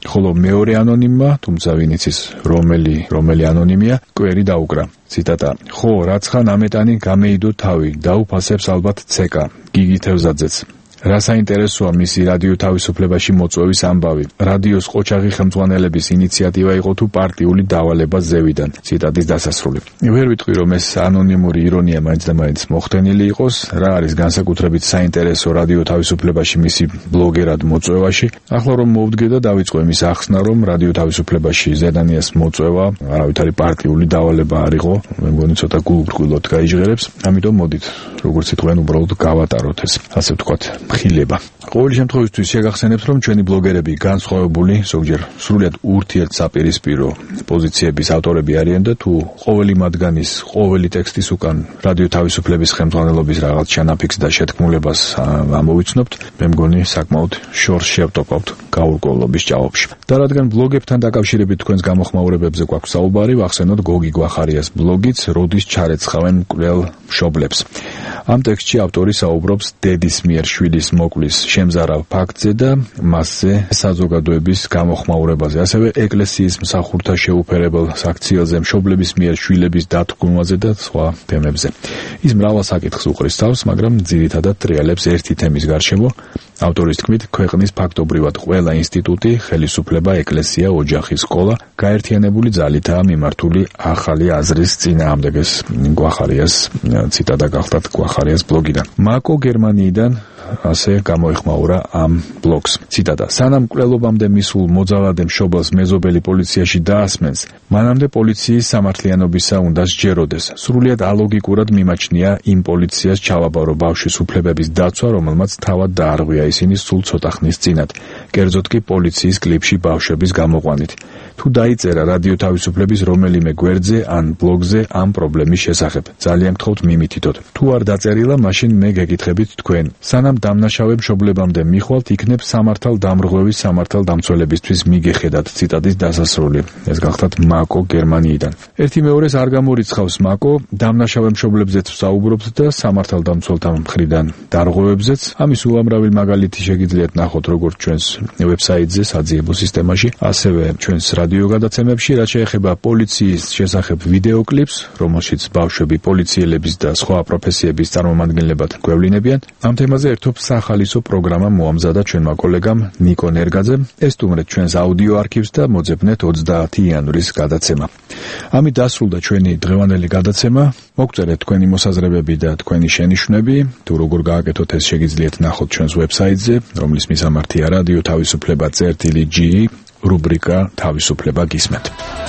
ხოლო მეორე ანონიმმა, თუმცა ვინც ის რომელი რომელი ანონიმია, კვერი დაუკრა. ციტატა: "ხო, რაც ხან ამეტანი გამეიდო თავი, დაუფასებს ალბათ ცეკა, გიგი თევზაძეც. რა საინტერესოა მისი რადიო თავისუფლებაში მოწვევის ამბავი. რადიოს ყოჩაღი ხელმძღვანელების ინიციატივა იყო თუ პარტიული დავალება ზევიდან." ციტატის დასასრული. ვერ ვიტყვი რომ ეს ანონიმური ირონია მაინც და მაინც მოხდენილი იყოს, რა არის განსაკუთრებით საინტერესო რადიო თავისუფლებაში მისი ბლოგერად მოწვევაში. ახლა რომ მოვდგე და დავიწყო იმის ახსნა, რომ რადიო თავისუფლებაში ზედანიას მოწვევა არავითარი პარტიული დავალება არ იყო, მე მგონი ცოტა გულუბრყვილოდ გაიჟღერებს, ამიტომ მოდით, როგორც იტყვენ, უბრალოდ გავატაროთ ეს, ასე ვთქვათ, ხილება. ყოველი შემთხვევისთვის შეგახსენებთ, რომ ჩვენი ბლოგერები განსხვავებული, ზოგჯერ სრულიად ურთიერთსაპირისპირო პოზიციების ავტორები არიან და თუ ყოველი მათგანის ყოველი ტექსტის უკან რადიო თავისუფლების ხელმძღვანელობის რაღაც ჩანაფიქს და შეთქმულებას ამოვიცნობთ, მე მგონი საკმაოდ შორს შევტოპავთ გაურკვევლობის ჭაობში. და რადგან ბლოგებთან დაკავშირებით თქვენს გამოხმაურებებზე გვაქვს საუბარი, ვახსენოთ გოგი გვახარიას ბლოგიც როდის ჩარეცხავენ მკვლელ მშობლებს. ამ ტექსტში ავტორი საუბრობს დედის მიერ შვილის მოკლის შემზარავ ფაქტზე და მასზე საზოგადოების გამოხმაურებაზე, ასევე ეკლესიის მსახურთა შეუფერებელ აქციაზე, მშობლების მიერ შვილების დათქმაზე და სხვა თემებზე. ის მრავალ საკითხს უყრის თავს, მაგრამ ძირითადად ტრიალებს ერთი თემის გარშემო. ავტორის თქმით, ქვეყნის ფაქტობრივად ყველა ინსტიტუტი, ხელისუფლება, ეკლესია, ოჯახი, სკოლა გაერთიანებული ძალითაა მიმართული ახალი აზრის წინააღმდეგ. ეს გვახარიას ციტატა გახლდათ გვახარიას ბლოგიდან. მაკო გერმანიიდან ასე გამოეხმაურა ამ ბლოგს. ციტატა: "სანამ მკვლელობამდე მისულ მოძალადე მშობელს მეზობელი პოლიციაში დაასმენს, მანამდე პოლიციის სამართლიანობისა უნდა სჯეროდეს. სრულიად ალოგიკურად მიმაჩნია იმ პოლიციას ჩავაბარო ბავშვის უფლებების დაცვა, რომელმაც თავად დაარღვია ისინი სულ ცოტა ხნის წინათ, კერძოდ კი პოლიციის კლიპში ბავშვების გამოყვანით. თუ დაიწერა რადიო თავისუფლების რომელიმე გვერდზე ან ბლოგზე ამ პრობლემის შესახებ, ძალიან გთხოვთ მიმითითოთ. თუ არ დაწერილა, მაშინ მე გეკითხებით თქვენ. სანამ დამნაშავე მშობლებამდე მიხვალთ, იქნებ სამართალ დამრღვევის სამართალ დამცველებისთვის მიგეხედათ." ციტატის დასასრული. ეს გახლდათ მაკო გერმანიიდან. ერთი მეორეს არ გამორიცხავს მაკო, დამნაშავე მშობლებზეც ვსაუბრობთ და სამართალ დამცველთა მხრიდან დარღვევებზეც. ამის უამრავი მაგალითი შეგიძლიათ ნახოთ როგორც ჩვენს ვებსაიტზე, საძიებო სისტემაში, ასევე ჩვენს რადიო გადაცემებში, რაც შეეხება პოლიციის შესახებ ვიდეოკლიპს, რომელშიც ბავშვები პოლიციელების და სხვა პროფესიების წარმომადგენლებად გვევლინებიან. ამ თემაზე ერთობ სახალისო პროგრამა მოამზადა ჩვენმა კოლეგამ ნიკო ნერგაძემ. ესტუმრეთ ჩვენს აუდიო არქივს და მოძებნეთ ოცდაათი იანვრის გადაცემა. ამით დასრულდა ჩვენი დღევანდელი გადაცემა. მოგწერეთ თქვენი მოსაზრებები და თქვენი შენიშვნები. თუ როგორ გააკეთოთ, ეს შეგიძლიათ ნახოთ ჩვენს ვებსაიტზე, რომლის მისამართია რადიო თავისუფლება წერტილი ჯი, რუბრიკა თავისუფლება გისმენთ.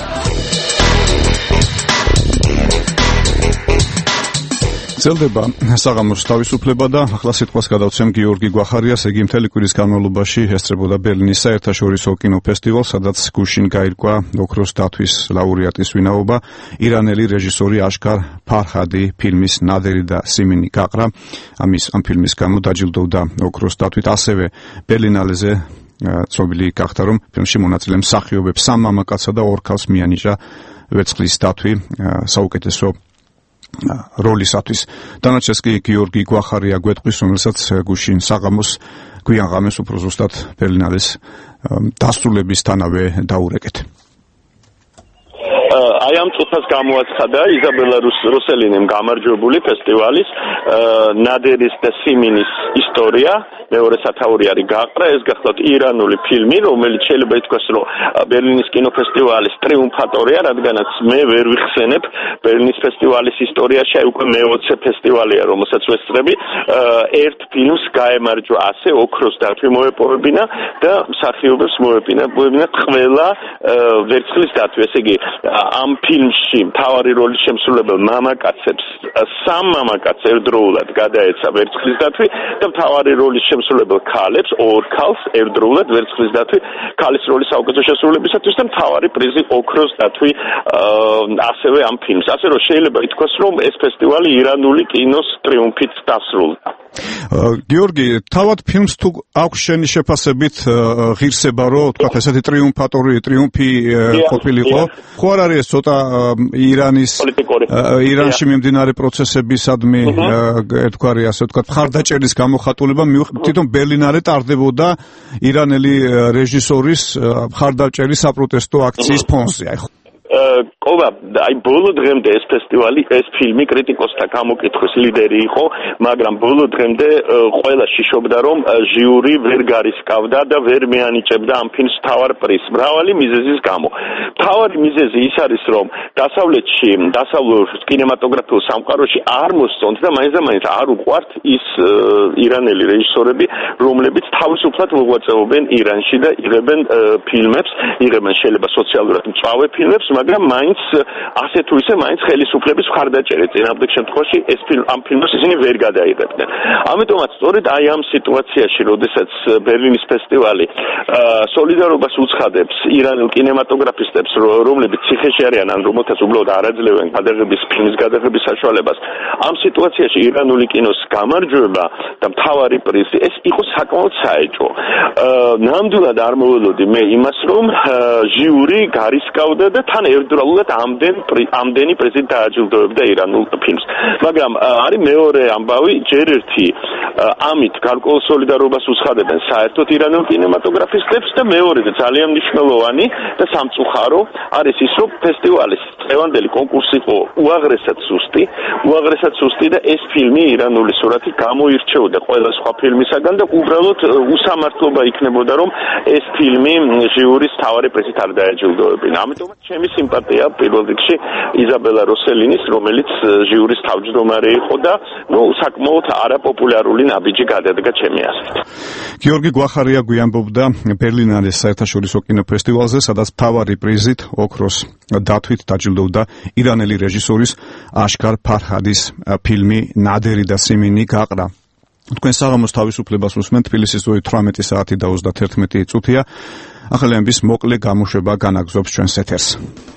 ძლდება საღამოს თავისუფლება და ახლა სიტყვას გადავცემ გიორგი გვახარიას. იგი მთელი კვირის განმავლობაში ესწრებოდა ბერლინის საერთაშორისო კინოფესტივალს, სადაც გუშინ გაირკვა ოქროს დათვის ლაურეატის ვინაობა. ირანელი რეჟისორი აშკარ ფარჰადი ფილმის ნადერი და სიმინი გაყრა. ამის ამ ფილმის გამო დაჯილდოვდა ოქროს დათვით. ასევე ბერლინალეზე ცნობილი გახდა, რომ ფილმში მონაწილე მსახიობებს სამ მამაკაცსა და ორ ქალს მიანიჭა ვერცხლის დათვი საუკეთესო როლისათვის. დანარჩენს კი გიორგი გვახარია გვეტყვის, რომელსაც გუშინ საღამოს გვიან ღამეს უფრო ზუსტად ბერლინალეს დასრულებისთანავე დაურეკეთ.
აი ამ წუთას გამოაცხადა იზაბელა რუსელინემ გამარჯვებული ფესტივალის ნადერის და სიმინის ისტორია, მეორე სათაური არის გაყრა. ეს გახლავთ ირანული ფილმი, რომელიც შეიძლება ითქვას, რომ ბერლინის კინოფესტივალის ტრიუმფატორია, რადგანაც მე ვერ ვიხსენებ ბერლინის ფესტივალის ისტორიაში, აი უკვე მეოცე ფესტივალია, რომელსაც ვესწრები, ერთ ფილმს გაემარჯვა ასე ოქროს დათვი მოეპოვებინა და მსახიობებს მოეპოვებინა ყველა ვერცხლის დათვი. ესე იგი ამ ფილმში მთავარი როლის შემსრულებელ მამაკაცებს სამ მამაკაცს ერთდროულად გადაეცა ვერცხლის დათვი და მთავარი როლის შემსრულებელ ქალებს ორ ქალს ერთდროულად ვერცხლის დათვი ქალის როლის საუკეთესო შესრულებისათვის და მთავარი პრიზი ოქროს დათვი ასევე ამ ფილმს. ასე რომ შეიძლება ითქვას, რომ ეს ფესტივალი ირანული კინოს ტრიუმფით დასრულდა.
გიორგი, თავად ფილმს თუ აქვს შენი შეფასებით ღირსება, რომ თქვა ესეთი ტრიუმფატორი ტრიუმფი ყოფილიყო, ხო არ არის ცოტა ირანის ირანში მიმდინარე პროცესებისადმი ერთგვარი ასე ვთქვათ მხარდაჭერის გამოხატულება თვითონ ბერლინარე ტარდებოდა ირანელი რეჟისორის მხარდაჭერის საპროტესტო აქციის ფონზე, აი ხო
ყოლა აი ბოლო დღემდე ეს ფესტივალი ეს ფილმი კრიტიკოსთა გამოკითხვის ლიდერი იყო, მაგრამ ბოლო დღემდე ყველა შიშობდა რომ ჟიური ვერ გარისკავდა და ვერ მეანიჭებდა ამ ფილმს თავარ პრიზს მრავალი მიზეზის გამო. თავარი მიზეზი ის არის რომ დასავლეთში, დასავლურ კინემატოგრაფიულ სამყაროში არ მოსწონთ და მაინც და მაინც არ უყვართ ის ირანელი რეჟისორები, რომლებიც თავისუფლად მოღვაწეობენ ირანში და იღებენ ფილმებს, იღებენ შეიძლება სოციალურად მწვავე ფილმებს, მაგრამ მაინც ასე თუ ისე მაინც ხელისუფლების მხარდაჭერით წინააღმდეგ შემთხვევაში ეს ფილმ ამ ფილმს ისინი ვერ გადაიღებდნენ. ამიტომაც სწორედ აი ამ სიტუაციაში, როდესაც ბერლინის ფესტივალი სოლიდარობას უცხადებს ირანელ კინემატოგრაფისტებს, რომლებიც ციხეში არიან ან რომელთაც უბრალოდ არ აძლევენ გადაღების ფილმის გადაღების საშუალებას, ამ სიტუაციაში ირანული კინოს გამარჯვება და მთავარი პრიზი ეს იყო საკმაოდ საეჭვო. ნამდვილად არ მოველოდი მე იმას, რომ ჟიური გარისკავდა და თან ერთდროულად ამდენ ამდენი პრიზით დააჯილდოებდა ირანულ ფილმს. მაგრამ არის მეორე ამბავი, ჯერ ერთი ამით გარკვეულ სოლიდარობას უცხადებენ საერთოდ ირანულ კინემატოგრაფისტებს და მეორე და ძალიან მნიშვნელოვანი და სამწუხარო არის ის, რომ ფესტივალის წევანდელი კონკურსი იყო უაღრესად სუსტი, უაღრესად სუსტი და ეს ფილმი ირანული სურათი გამოირჩეოდა ყველა სხვა ფილმისაგან და უბრალოდ უსამართლობა იქნებოდა, რომ ეს ფილმი ჟიურის მთავარი პრიზით არ დააჯილდოებინა. ამიტომაც ჩემი სიმპათია პირველ რიგში იზაბელა როსელინის, რომელიც ჟიურის თავმჯდომარე იყო და ნუ საკმაოდ არაპოპულარული ნაბიჯი გადადგა ჩემი აზრით.
გიორგი გვახარია გვიამბობდა ბერლინარის საერთაშორისო კინოფესტივალზე, სადაც მთავარი პრიზით ოქროს დათვით დაჯილდოვდა ირანელი რეჟისორის აშქარ ფარჰადის ფილმი ნადერი და სიმინი გაყრა. თქვენ საღამოს თავისუფლებას უსმენთ, თბილისის დროით თვრამეტი საათი და ოცდაათი წუთია. ახალი ამბის მოკლე გამოშვება განაგზობს ჩვენს ეთერს.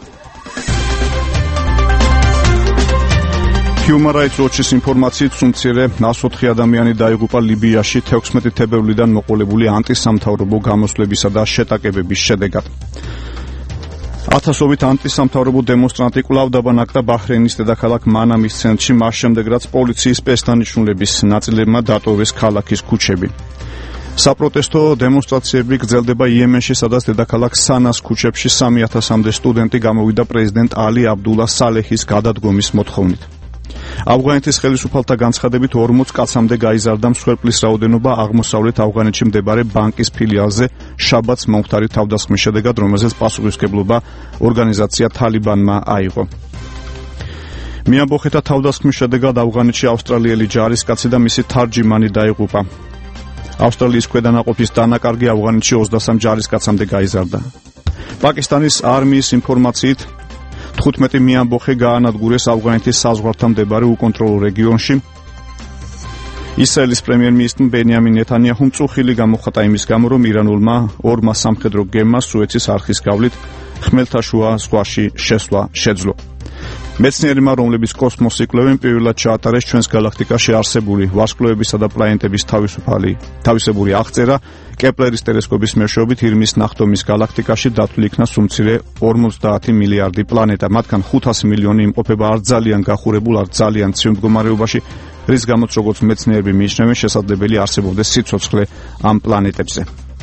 Human Rights Watch-ის ინფორმაციით, სულ ას ოთხი ადამიანი დაიღუპა ლიბიაში თექვსმეტი თებერვლიდან მოყოლებული ანტისამთავრობო გამოსვლებისა და შეტაკებების შედეგად. ათასობით ანტისამთავრობო დემონსტრანტი კვლავ დაბანაკდა ბაჰრეინის დედაქალაქ მანამის ცენტრში, მას შემდეგ რაც პოლიციის სპეცდანიშნულების ნაწილებმა დატოვეს ქალაქის ქუჩები. საპროტესტო დემონსტრაციები გრძელდება იემენში, სადაც დედაქალაქ სანას ქუჩებში სამი ათასამდე სტუდენტი გამოვიდა პრეზიდენტ ალი აბდულა სალეჰის გადადგომის მოთხოვნით. ავღანეთის ხელისუფალთა განცხადებით ორმოც კაცამდე გაიზარდა მსხვერპლის რაოდენობა აღმოსავლეთ ავღანეთში მდებარე ბანკის ფილიალზე შაბათს მომხდარი თავდასხმის შედეგად, რომელზეც პასუხისმგებლობა ორგანიზაცია თალიბანმა აიღო. მიამბოხეთა თავდასხმის შედეგად ავღანეთში ავსტრალიელი ჯარისკაცი და მისი თარჯიმანი დაიღუპა. ავსტრალიის ქვედანაყოფის დანაკარგი ავღანეთში ოცდასამ ჯარისკაცამდე გაიზარდა. პაკისტანის არმიის ინფორმაციით თხუთმეტი მიამბოხე გაანადგურეს ავღანეთის საზღვართან მდებარე უკონტროლო რეგიონში. ისრაელის პრემიერ-მინისტრ ბენიამინ ნეთანიაჰუმ წუხილი გამოხატა იმის გამო, რომ ირანულმა ორმა სამხედრო გემმა სუეცის არხის გავლით ხმელთაშუა ზღვაში შესვლა შეძლო. მეცნიერებმა, რომლებიც კოსმოსს იკვლევენ, პირველად ჩაატარეს ჩვენს გალაქტიკაში არსებული ვარსკვლავებისა და პლანეტების თავისუფალი თავისებური აღწერა. კეპლერის ტელესკოპის მეშვეობით ირმის ნახტომის გალაქტიკაში დათვლილი იქნა სუმცირე ორმოცდაათი მილიარდი პლანეტა. მათგან ხუთასი მილიონი იმყოფება არ ძალიან გახურებულ, არ ძალიან ცივ მდგომარეობაში, რის გამოც როგორც მეცნიერები მიიჩნევენ, შესაძლებელი არსებობდეს სიცოცხლე ამ პლანეტებზე.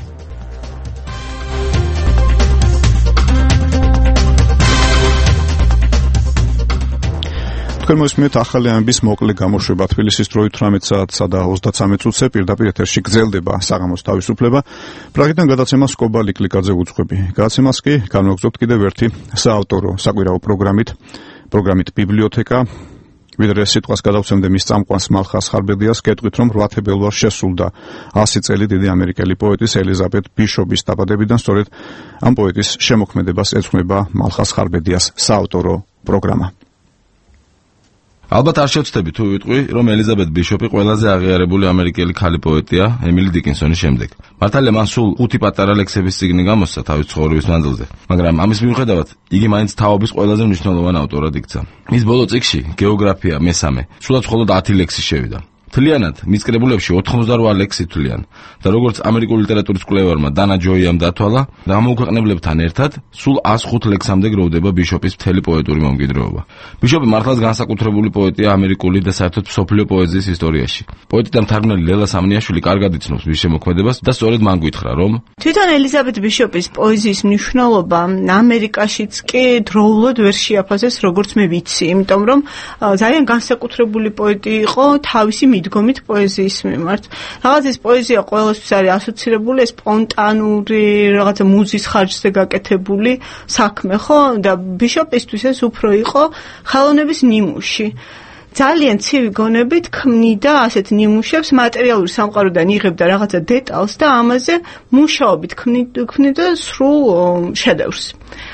თქვენ მოსმენთ ახალი ამბის მოკლე გამოშვება. თბილისის დროით თვრამეტ საათსა და ოცდაცამეტ წუთზე პირდაპირ ეთერში გრძელდება საღამოს თავისუფლება. პრაღიდან გადაცემას კობალი კლიკაძე უძღვები. გადაცემას კი განვაგრძობთ კიდევ ერთი საავტორო საკვირაო პროგრამით, პროგრამით ბიბლიოთეკა. ვიდრე სიტყვას გადავცემდე მის წამყვანს მალხას ხარბედიას, გეტყვით, რომ რვა თებერვალს შესრულდა ასი წელი დიდი ამერიკელი პოეტის ელიზაბეთ ბიშოპის დაბადებიდან. სწორედ ამ პოეტის შემოქმედებას ეძღვნება მალხას ხარბედიას საავტორო პროგრამა.
ალბათ არ შევცდები თუ ვიტყვი, რომ ელიზაბეთ ბიშოპი ყველაზე აღიარებული ამერიკელი ქალი პოეტია ემილი დიკინსონის შემდეგ. მართალია მან სულ ხუთი პატარა ლექსების წიგნი გამოსცა თავის ცხოვრების მანძილზე, მაგრამ ამის მიუხედავად იგი მაინც თაობის ყველაზე მნიშვნელოვან ავტორად იქცა. მის ბოლო წიგნში გეოგრაფია მესამე, სულაც მხოლოდ ათი ლექსი შევიდა. მთლიანად მის კრებულებში ოთხმოცდაოთხ ლექსი თვლიან და როგორც ამერიკული ლიტერატურის კვლევარმა დანა ჯოიამ დათვალა, გამომქვეყნებლებთან ერთად სულ εκას ხუთ ლექსამდე გროვდება ბიშოპის მთელი პოეტური მომგიდრეობა. ბიშოპი მართლაც განსაკუთრებული პოეტია ამერიკული და საერთოდ მსოფლიო პოეზიის ისტორიაში. პოეტი და მთარგმნელი ლელა სამნიაშვილი კარგად იცნობს მის შემოქმედებას და სწორედ მან გითხრა, რომ
თვითონ ელიზაბეთ ბიშოპის პოეზიის მნიშვნელობა ამერიკაშიც კი დროულად ვერ შეაფასეს, როგორც მე ვიცი, იმიტომ რომ ძალიან განსაკუთრებული პოეტი იყო თავისი მიდგომით პოეზიის მიმართ. რაღაც ეს პოეზია ყველასთვის არის ასოცირებული, სპონტანური, რაღაცა მუზის ხარჯზე გაკეთებული საქმე, ხო? და ბიშოპისთვის ეს უფრო იყო ხელოვნების ნიმუში. ძალიან ცივი გონებით ქმნიდა ასეთ ნიმუშებს, მატერიალური სამყაროდან იღებდა რაღაცა დეტალს და ამაზე მუშაობით ქმნიდა სრულ შედევრს.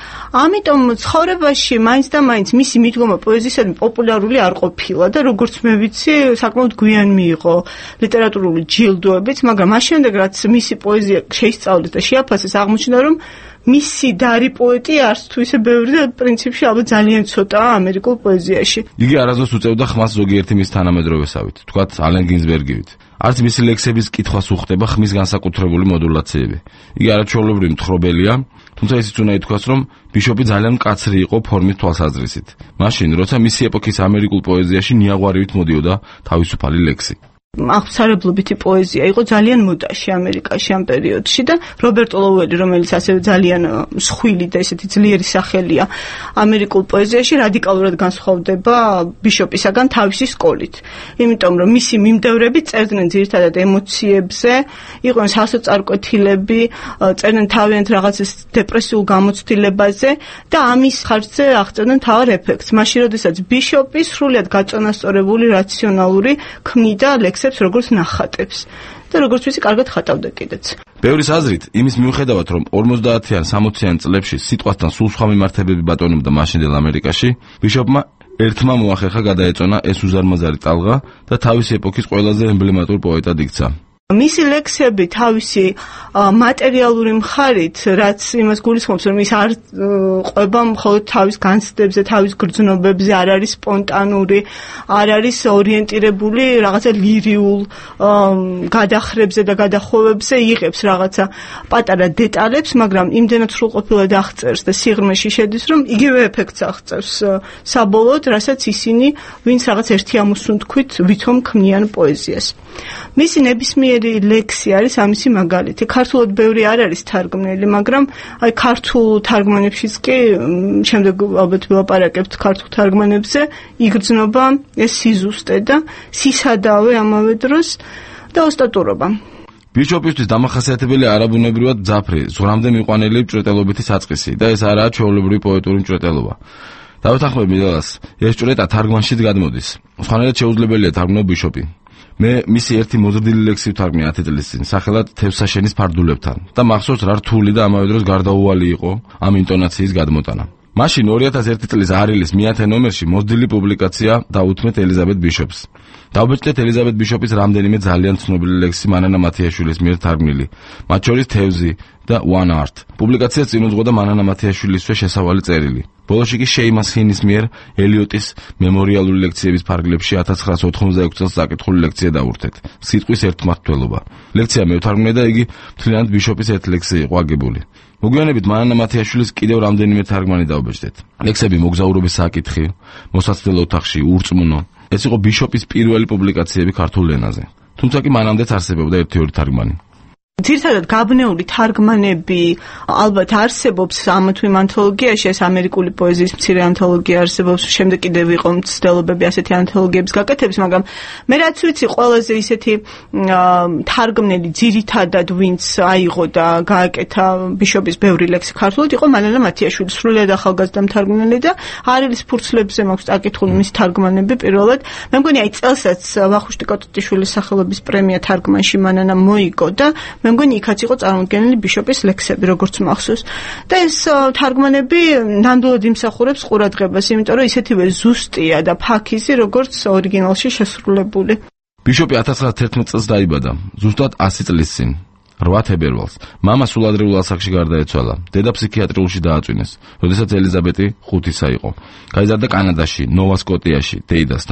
ამიტომ ცხოვრებაში მაინც და მაინც მისი მიდგომა პოეზიისადმი პოპულარული არ ყოფილა და როგორც მე ვიცი, საკმაოდ გვიან მიიღო ლიტერატურული ჯილდოებიც, მაგრამ მას შემდეგ რაც მისი პოეზია შეისწავლეს და შეაფასეს, აღმოჩნდა რომ მისი დარი პოეტი არც თუ ისე ბევრი და პრინციპში ალბათ ძალიან ცოტაა ამერიკულ პოეზიაში.
იგი არასდროს უწევდა ხმას ზოგიერთი მის თანამედროვესავით, თქვათ ალენ გინზბერგივით. არც მისი ლექსების კითხვას უხდება ხმის განსაკუთრებული მოდულაციები. იგი არაჩვეულებრივი მთხრობელია, თუმცა ისიც უნდა ითქვას, რომ ბიშოპი ძალიან მკაცრი იყო ფორმით თვალსაზრისით. მაშინ, როცა მისი ეპოქის ამერიკულ პოეზიაში ნიაღვარივით მოდიოდა თავისუფალი ლექსი.
აღსარებლობითი პოეზია იყო ძალიან მოდაში ამერიკაში ამ პერიოდში და რობერტ ლოუელი, რომელიც ასევე ძალიან მსხვილი და ესეთი ძლიერი სახელია ამერიკულ პოეზიაში, რადიკალურად განსხვავდება ბიშოპისაგან თავისი სკოლით. იმიტომ რომ მისი მიმდევრები წერდნენ ძირითადად ემოციებზე, იყვნენ სასოწარკვეთილები, წერდნენ თავიანთ რაღაც დეპრესიულ გამოცდილებაზე და ამის ხარჯზე აღწერდნენ მთავარ ეფექტს. მაშინ, როდესაც ბიშოპი სრულიად გაწონასწორებული, რაციონალური ქმნიდა ლექსებს როგორც ნახატებს და როგორც ვიცი, კარგად ხატავდა კიდეც.
ბევრის აზრით, იმის მიუხედავად, რომ ორმოცდაათიან სამოციან წლებში სიტყვასთან სულ სხვა მიმართებები ბატონობდა მაშინდელ ამერიკაში, ბიშოპმა ერთმა მოახერხა გადაეწონა ეს უზარმაზარი ტალღა და თავისი ეპოქის ყველაზე ემბლემატურ პოეტად იქცა.
მისი ლექსები თავისი მატერიალური მხარით, რაც იმას გულისხმობს, რომ ის არ ყვება მხოლოდ თავის განცდებზე, თავის გრძნობებზე, არ არის სპონტანური, არ არის ორიენტირებული რაღაცა ლირიულ გადახრებზე და გადახოვებზე, იღებს რაღაცა პატარა დეტალებს, მაგრამ იმდენად სრულყოფილად აღწერს და სიღრმეში შედის, რომ იგივე ეფექტს აღწერს საბოლოოდ, რასაც ისინი, ვინც რაღაც ერთი ამოსუნთქვით ვითომ ქმნიან პოეზიას. მისი ნებისმიერი ლექსი არის ამისი მაგალითი. ქართულად ბევრი არ არის თარგმნილი, მაგრამ აი ქართულ თარგმანებშიც კი შემდეგ ალბათ ვილაპარაკებთ ქართულ თარგმანებზე, იგრძნობა ეს სიზუსტე და სისადავე ამავე დროს და ოსტატურობა.
ბიშოპისთვის დამახასიათებელი არაბუნებრივად ძაფრი, ზღვრამდე მიყვანილი მჭრეტელობითი საწყისი და ეს არაა ჩვეულებრივი პოეტური მჭრეტელობა. დავეთანხმებ მიდელას, ეს ჭრეტა თარგმანშიც გადმოდის. სხვანაირად შეუძლებელია თარგმნო ბიშოპი. მე მისი ერთი მოზრდილი ლექსი ვთარგმნი ათი წლის წინ, სახელად თევსაშენის ფარდულებთან და მახსოვს რა რთული და ამავე დროს გარდაუვალი იყო ამ ინტონაციის გადმოტანა. მაშინ ორი ათას ერთი წლის არილის მეათე ნომერში მოზრდილი პუბლიკაცია დაუთმეთ ელიზაბეთ ბიშოპს. დავბეჭდეთ ელიზაბეთ ბიშოპის რამდენიმე ძალიან ცნობილი ლექსი მანანა მათიაშვილის მიერ თარგმნილი, მათ შორის თევზი და One Art. პუბლიკაციას წინ უძღვოდა მანანა მათიაშვილისვე შესავალი წერილი. ბოლოში კი შეიმას ჰინის მიერ ელიოტის მემორიალური ლექციების ფარგლებში ათას ცხრაასი ოთხმოცდაექვსი წელს საკითხული ლექცია დავურთეთ. სიტყვის ერთმართველობა. ლექცია მევთარგმნე და იგი მთლიანად ბიშოპის ერთ ლექსზე იყო აგებული. მოგვიანებით მანანა მათიაშვილის კიდევ რამდენიმე თარგმანი დავბეჭდეთ. ლექსები მოგზაურობის საკითხი, მოსაცდელ ოთახში, ურწმუნო. ეს იყო ბიშოპის პირველი პუბლიკაციები ქართულ ენაზე. თუმცა კი მანამდეც არსებობდა ერთი-ორი თარგმანი.
ძირითადად გაბნეული თარგმანები ალბათ არსებობს ამ თუ იმ ანთოლოგიაში, ეს ამერიკული პოეზიის მცირე ანთოლოგია არსებობს, შემდეგ კიდევ იყო მცდელობები ასეთი ანთოლოგიების გაკეთების, მაგრამ მე რაც ვიცი, ყველაზე ისეთი თარგმნელი ძირითადად ვინც აიღო და გააკეთა ბიშოპის ბევრი ლექსი ქართულად, იყო მანანა მათიაშვილი, სრულიად ახალგაზრდა მთარგმნელი და არილის ფურცლებზე მაქვს წაკითხული მისი თარგმანები პირველად. მე მგონი აი წელსაც ვახუშტი კოტოტიშვილის სახელობის პრემია თარგმანში მანანა მოიგო და მე მგონი იქაც იყო წარმოდგენილი ბიშოპის ლექსები, როგორც მახსოვს. და ეს თარგმანები ნამდვილად იმსახურებს ყურადღებას, იმიტომ რომ ისეთივე ზუსტია და ფაქიზი, როგორც ორიგინალში შესრულებული.
ბიშოპი ათას ცხრაასი თერთმეტ წელს დაიბადა, ზუსტად ასი წლის წინ. რვა თებერვალს. მამა სულ ადრეულ ასაკში გარდაეცვალა. დედა ფსიქიატრიულში დააწვინეს, როდესაც ელიზაბეტი ხუთისა იყო. გაიზარდა კანადაში, ნოვა სკოტიაში, დეიდასთან.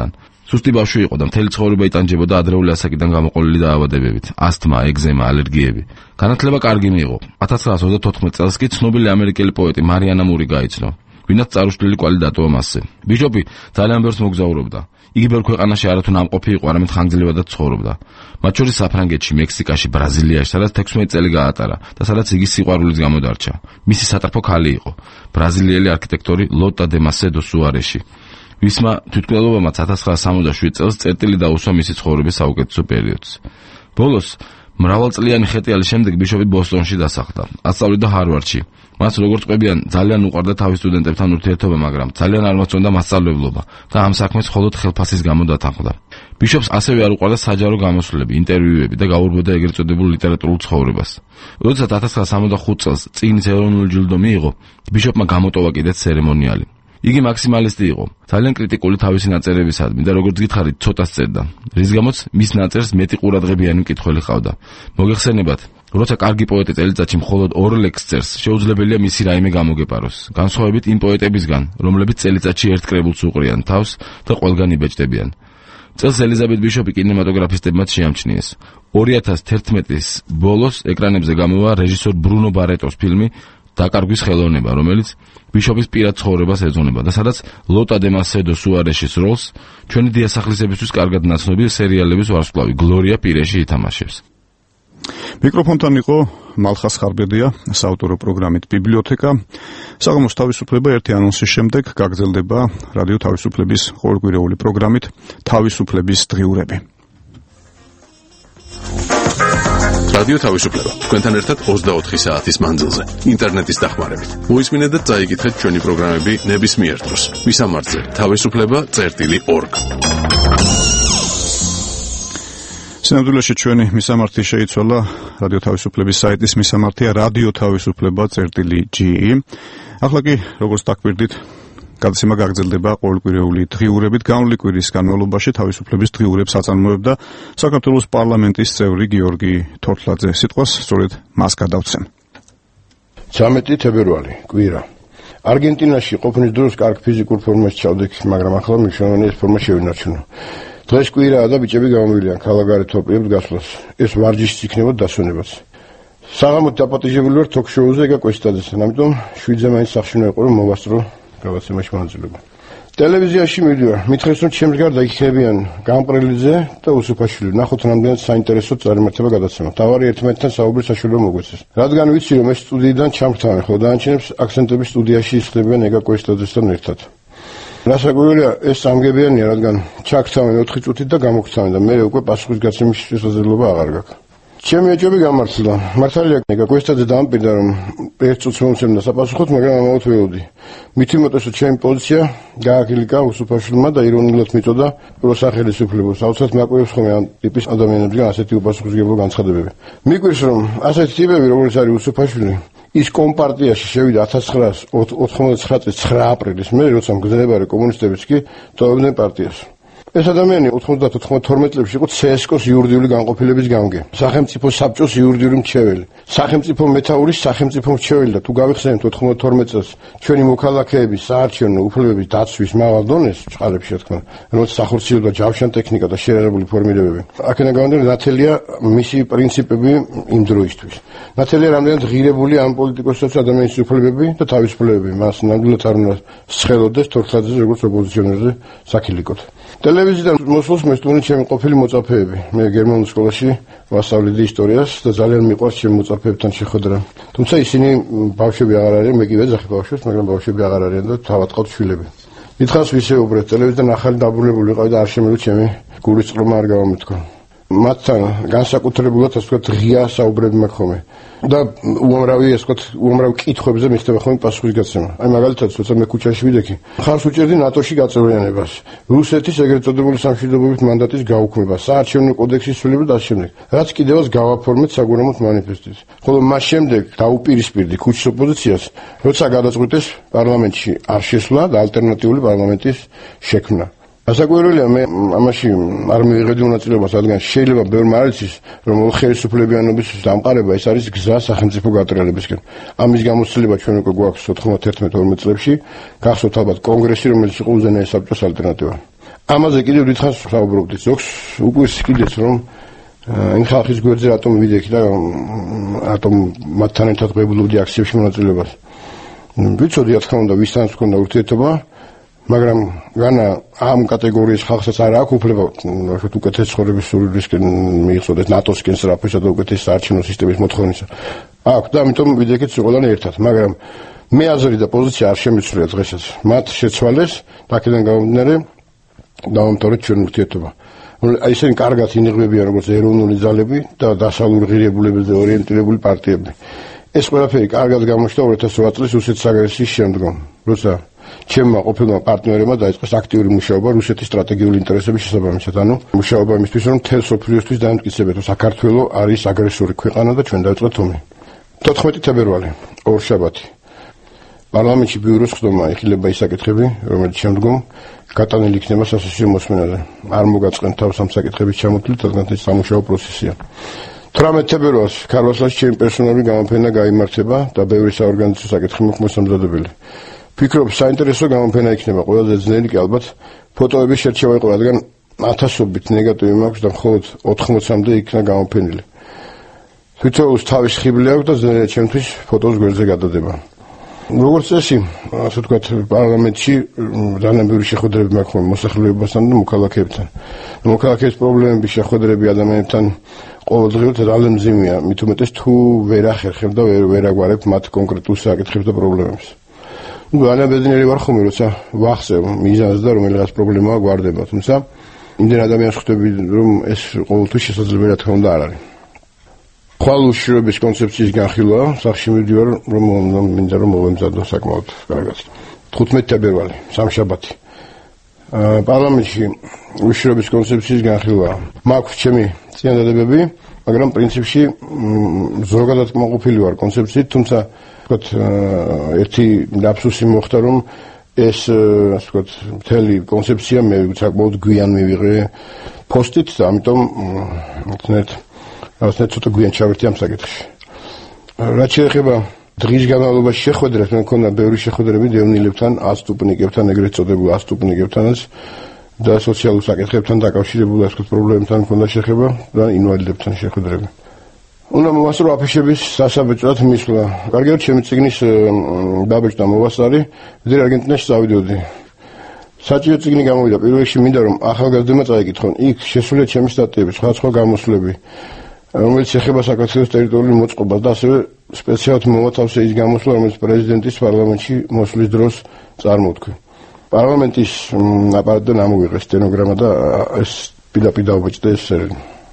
სუსტი ბავშვი იყო და მთელი ცხოვრება იტანჯებოდა ადრეული ასაკიდან გამოყოლილი დაავადებებით, ასთმა, ეგზემა, ალერგიები. განათლება კარგი მიიღო. ათას ცხრაასი ოცდათოთხმეტ წელს კი ცნობილი ამერიკელი პოეტი მარიანა მური გაიცნო, ვინაც წარუშლილი კვალი დატოვა მასზე. ბიშოპი ძალიან ბევრს მოგზაურობდა. იგი ბევრ ქვეყანაში არათუ ნამყოფი იყო, არამედ ხანგრძლივადაც ცხოვრობდა. მათ შორის საფრანგეთში, მექსიკაში, ბრაზილიაში, სადაც თექვსმეტი წელი გაატარა და სადაც იგი სიყვარულის გამო დარჩა. მისი სატრფო ქალი იყო ბრაზილიელი არქიტექტორი ლოტა დე მასედო სუარეში, ვისმა თვითმკვლელობამაც ათას ცხრაასი სამოცდაშვიდ წელს წერტილი დაუსვა მისი ცხოვრების საუკეთესო პერიოდს. ბოლოს მრავალწლიანი ხეტიალის შემდეგ ბიშოპი ბოსტონში დასახლდა. ასწავლიდა ჰარვარდში. მას როგორც ყვებიან, ძალიან უყვარდა თავის სტუდენტებთან ურთიერთობა, მაგრამ ძალიან არ მოსწონდა მასწავლებლობა და ამ საქმეს მხოლოდ ხელფასის გამო დათანხმდა. ბიშოპს ასევე არ უყვარდა საჯარო გამოსვლები, ინტერვიუები და გაურბოდა ეგრეთ წოდებულ ლიტერატურულ ცხოვრებას. როდესაც ათას ცხრაასი სამოცდახუთ წელს წიგნის ეროვნული ჯილდო მიიღო, ბიშოპმა გამოტოვა კიდეც ცერემონიალი. იგი მაქსიმალისტი იყო, ძალიან კრიტიკული თავისი ნაწერებისადმი და როგორც გითხარით, ცოტას წერდა, რის გამოც მის ნაწერს მეტი ყურადღებიანი მკითხველი ჰყავდა. მოგეხსენებათ, როცა კარგი პოეტი წელიწადში მხოლოდ ორ ლექსს წერს, შეუძლებელია მისი რაიმე გამოგეპაროს. განსხვავებით იმ პოეტებისგან, რომლებიც წელიწადში ერთ კრებულს უყრიან თავს და ყველგან იბეჭდებიან. წელს ელიზაბეთ ბიშოპი კინემატოგრაფისტებმაც შეამჩნიეს. ორი ათას თერთმეტის ბოლოს ეკრანებზე გამოვა რეჟისორ ბრუნო ბარეტოს ფილმი დაკარგვის ხელოვნება, რომელიც ბიშოპის პირად ცხოვრებას ეძღვნება და სადაც ლოტა დე მასედო სუარეშის როლს ჩვენი დიასახლისებისთვის კარგად ნაცნობი სერიალების ვარსკვლავი გლორია პირეში ითამაშებს.
მიკროფონთან იყო მალხას ხარბედია, საავტორო პროგრამით ბიბლიოთეკა. საღამოს თავისუფლება ერთი ანონსის შემდეგ გაგრძელდება რადიო თავისუფლების ყოველკვირეული პროგრამით თავისუფლების დღიურები.
რადიო თავისუფლება თქვენთან ერთად ოცდაოთხი საათის მანძილზე ინტერნეტის დახმარებით. მოისმინეთ და წაიკითხეთ ჩვენი პროგრამები ნებისმიერ დროს. მისამართზე თავისუფლება წერტილი ორგ.
სინამდვილეში ჩვენი მისამართი შეიცვალა რადიო თავისუფლების საიტის მისამართია რადიო თავისუფლება წერტილი ჯი. ახლა კი როგორც დაგვირდით, გადაცემა გაგრძელდება ყოველკვირეული დღიურებით. განვლილი კვირის განმავლობაში თავისუფლების დღიურებს აწარმოებდა საქართველოს პარლამენტის წევრი გიორგი თორთლაძე. სიტყვას სწორედ მას გადავცემ.
ცამეტი თებერვალი, კვირა. არგენტინაში ყოფნის დროს კარგ ფიზიკურ ფორმაში ჩავდექ, მაგრამ ახლა მნიშვნელოვანი ეს ფორმა შევინარჩუნო. დღეს კვირაა და ბიჭები გამოვიდნენ ქალაქგარეთ ოპერებს გასვლას. ეს ვარჯიშიც იქნება დასვენებაც. საღამოთ დაპატიჟებული ვარ თოქ-შოუზე ეგა კვესტაძესთან, ამიტომ შვიდზე მაინც სახში უნდა იყო რომ მოვასწრო გადაცემაში მონაწილეობა. ტელევიზიაში მივიდივარ, მითხრეს რომ ჩემს გარდა იქნებიან გამპრელიძე და უსუფაშვილი. ნახოთ რამდენად საინტერესო წარიმართება გადაცემა. დავარი ერთმანეთთან საუბრის საშუალება მოგვეცეს. რადგან ვიცი რომ ეს სტუდიიდან ჩამრთავენ, ხოლო დანარჩენებს აქცენტები სტუდიაში ისხდებიან ეგა კვესტაძესთან ერთად. რასაკვირველია, ეს სამგებიანია, რადგან ჩაქცავენ ოთხი წუთით და გამოგცავენ და მე უკვე პასუხის გაცემის შესაძლებლობა აღარ გაქვს. ჩემი ეჭვები გამართლა. მართალია, ეგა კვესტაძე დაამპირდა რომ ერთ წუთს მომცემდა საპასუხოდ, მაგრამ ამაოდ ველოდი. მით უმეტესად ჩემი პოზიცია გააგილიკა უსუფაშვილმა და ირონიულად მიწოდა პროსახელისუფლებას. აუცილებლად მაკვირვებს ხოლმე ამ ტიპის ადამიანებისგან ასეთი უპასუხისმგებლო განცხადებები. მიგვირს რომ ასეთი ტიპები, როგორც არის უსუფაშვილი, ის კომპარტიაში შევიდა ათას ცხრაასი ოთხმოცდათოთხ წლის ცხრა აპრილის მერე, როცა მგზნებარე კომუნისტებიც კი ტოვებდნენ პარტიას. ეს ადამიანი ოთხმოცდათოთხ თორმეტ წლებში იყო ცე-ეს-კოს იურიდიული განყოფილების გამგე, სახელმწიფო საბჭოს იურიდიული მრჩეველი, სახელმწიფო მეთაურის სახელმწიფო მრჩეველი და თუ გავიხსენებთ ოთხმოცდათორმეტ წელს ჩვენი მოქალაქეების საარჩევნო უფლებების დაცვის მაღალ დონეს ჩყალებში, რა თქმა უნდა, როცა სახორციელდა ჯავშან ტექნიკა და შეერაღებული ფორმირებები. აქედან გამომდინარე, ნათელია მისი პრინციპები იმ დროისთვის. ნათელია რამდენად ღირებული ამ პოლიტიკოსებს ადამიანის უფლებები და თავისუფლებები, მას ნამდვილად არ უნდა სხელოდეს თორთლაძეზე როგორც ოპოზიციონერზე საქილიკოდ. ტელევიზიიდან მოსულს მესტუმრე ჩემი ყოფილი მოწაფეები. მე გერმანულ სკოლაში ვასწავლედი ისტორიას და ძალიან მიყვარს ჩემი მოწაფეებთან შეხვედრა. თუმცა ისინი ბავშვები აღარ არიან, მე კი ვეძახი ბავშვებს, მაგრამ ბავშვები აღარ არიან და თავად ყავთ შვილები. დიდხანს ვისეუბრეთ, ტელევიზიიდან ახალი დაბრუნებული ვიყავი და არ შემიძლია ჩემი გულის წყრომა არ გავამეთქვა. მათთან განსაკუთრებულად ასე ვთქვათ ღია საუბრები მაქვს ხოლმე. და უამრავი ასე ვთქვათ უამრავ კითხვებზე მიხდება ხოლმე პასუხის გაცემა. აი მაგალითად, როცა მე ქუჩაში ვიდექი, ხარს უჭერდი ნატოში გაწევრიანებას, რუსეთის ეგრეთ წოდებული სამშვიდობოების მანდატის გაუქმებას, საარჩევნო კოდექსის ცვლილება და ამ შემდეგ. რაც კიდევაც გავაფორმეთ საგურამოთ მანიფესტის. ხოლო მას შემდეგ დაუპირისპირდი ქუჩის ოპოზიციას, როცა გადაწყვიტეს პარლამენტში არ შესვლა და ალტერნატიული პარლამენტის შექმნა. ასაკვირველია, მე ამაში არ მივიღებდი მონაწილეობას, რადგან შეიძლება ბევრმა არ იცის, რომ ხელისუფლებიანობის დამყარება ეს არის გზა სახელმწიფო გატრიალებისკენ. ამის გამოცდილება ჩვენ უკვე გვაქვს ოთხმოცდათერთმეტ ორმოცდაათი წლებში, გახსოვთ ალბათ კონგრესი, რომელიც იყო უზენაეს საბჭოს ალტერნატივა. ამაზე კიდევ დიდხანს ვსაუბრობდით. ზოგს უკვე სკიდეს რომ იმ ხალხის გვერდზე რატომ ვიდექი და რატომ მათთან ერთად ღებულობდი აქციებში მონაწილეობას. ვიცოდი რა თქმა უნდა ვისთანაც მქონდა ურთიერთობა, მაგრამ განა ამ კატეგორიის ხალხსაც არ აქვს უფლება ვთქვათ უკეთეს ცხოვრების სურვილისკენ მიიღწევდეს ნატოსკენ სწრაფისა და უკეთეს საარჩევნო სისტემის მოთხოვნისა. აქვს და ამიტომ ვიდექით ყველანი ერთად, მაგრამ მე აზრი და პოზიცია არ შემიცვლია დღესაც. მათ შეცვალეს და აქედან გამომდინარე დავამთავრეთ ჩვენ ურთიერთობა. აი ისინი კარგად ინიღბებიან როგორც ეროვნული ძალები და დასავლურ ღირებულებებზე ორიენტირებული პარტიები. ეს ყველაფერი კარგად გამოჩნდა ორი ათას ოთხ წლის რუსეთის აგრესიის შემდგომ, როცა ჩემმა ყოფილმა პარტნიორებმა დაიწყეს აქტიური მუშაობა რუსეთის სტრატეგიული ინტერესების შესაბამისად, ანუ მუშაობა იმისთვის, რომ მთელ სოფლიოსთვის დაემტკიცებინათ, რომ საქართველო არის აგრესორი ქვეყანა და ჩვენ დავიწყეთ ომი. თოთხმეტი თებერვალი, ორშაბათი. პარლამენტში ბიუროს ხდომა ეხილება ის საკითხები, რომელიც შემდგომ გატანილი იქნება სასაცილო მოსმენაზე. არ მოგაწყენ თავს ამ საკითხების ჩამოთვლით, რადგან ეს სამუშაო პროცესია. თვრამეტი თებერვალს ქარვასლაში ჩემი პერსონალური გამოფენა გაიმართება და ბევრი საორგანიზაციო საკითხი მაქვს მოსამზადებელი. ფიქრობ, საინტერესო გამოფენა იქნება, ყველაზე ძნელი კი ალბათ ფოტოების შერჩევა იყო, რადგან ათასობით ნეგატივი მაქვს და მხოლოდ ოთხმოცამდე იქნა გამოფენილი. თვითონაც თავის ხიბლი აქვს და ძნელია ჩემთვის ფოტოს გვერდზე გადადება. როგორც წესი, ასე ვთქვათ, პარლამენტში ძალიან ბევრი შეხვედრები მაქვს მოსახლეობასთან და მოქალაქეებთან. მოქალაქეების პრობლემების შეხვედრები ადამიანებთან ყოველდღიურად ძალიან მძიმეა, მით უმეტეს თუ ვერ ახერხებ და ვერ ვერ აგვარებ მათ კონკრეტულ საკითხებს და პრობლემებს. ძალიან ბედნიერი ვარ ხოლმე, როცა ვახსევ მიზანს და რომელიღაც პრობლემაა გვარდება, თუმცა იმდენ ადამიანს ხვდები, რომ ეს ყოველთვის შესაძლებელი რა თქმა უნდა არ არის. ხვალ უშიშროების კონცეფციის განხილვა, სახში მივდივარ, რომ მინდა რომ მოვემზადო საკმაოდ კარგად. თხუთმეტი თებერვალი, სამშაბათი. პარლამენტში უშიშროების კონცეფციის განხილვა. მაქვს ჩემი წინადადებები, მაგრამ პრინციპში ზოგადად კმაყოფილი ვარ კონცეფციით, თუმცა ვთქვათ, ერთი ლაფსუსი მოხდა, რომ ეს ასე ვთქვათ, მთელი კონცეფცია მე საკმაოდ გვიან მივიღე პოსტით და ამიტომ თუნდაც ასეთ ცოტა გვიან ჩავერთი ამ საკითხში. რაც შეეხება დღის განმავლობაში შეხვედრებს, მე მქონდა ბევრი შეხვედრები დევნილებთან, აზტუპნიკებთან, ეგრეთ წოდებულ აზტუპნიკებთანაც და სოციალურ საკითხებთან დაკავშირებული ასე ვთქვათ პრობლემებთან მქონდა შეხება და ინვალიდებთან შეხვედრები. უნდა მოვასწრო აფიშების სასაბჭოად მისვლა. კარგია, ჩემი წიგნის დაბეჭდა მოვასწარი, ვიდრე არგენტინაში წავიდოდი. საჭირო წიგნი გამოვიდა, პირველ რიგში მინდა რომ ახალგაზრდებმა წაიკითხონ. იქ შესულია ჩემი სტატიები, სხვადასხვა გამოსვლები, რომელიც ეხება საქართველოს ტერიტორიული მოწყობას და ასევე სპეციალურად მოვათავსე ის გამოსვლა, რომელიც პრეზიდენტის პარლამენტში მოსვლის დროს წარმოთქვი. პარლამენტის აპარატიდან ამოვიღეს სტენოგრამა და ეს პირდაპირ დავბეჭდა ეს სერენი.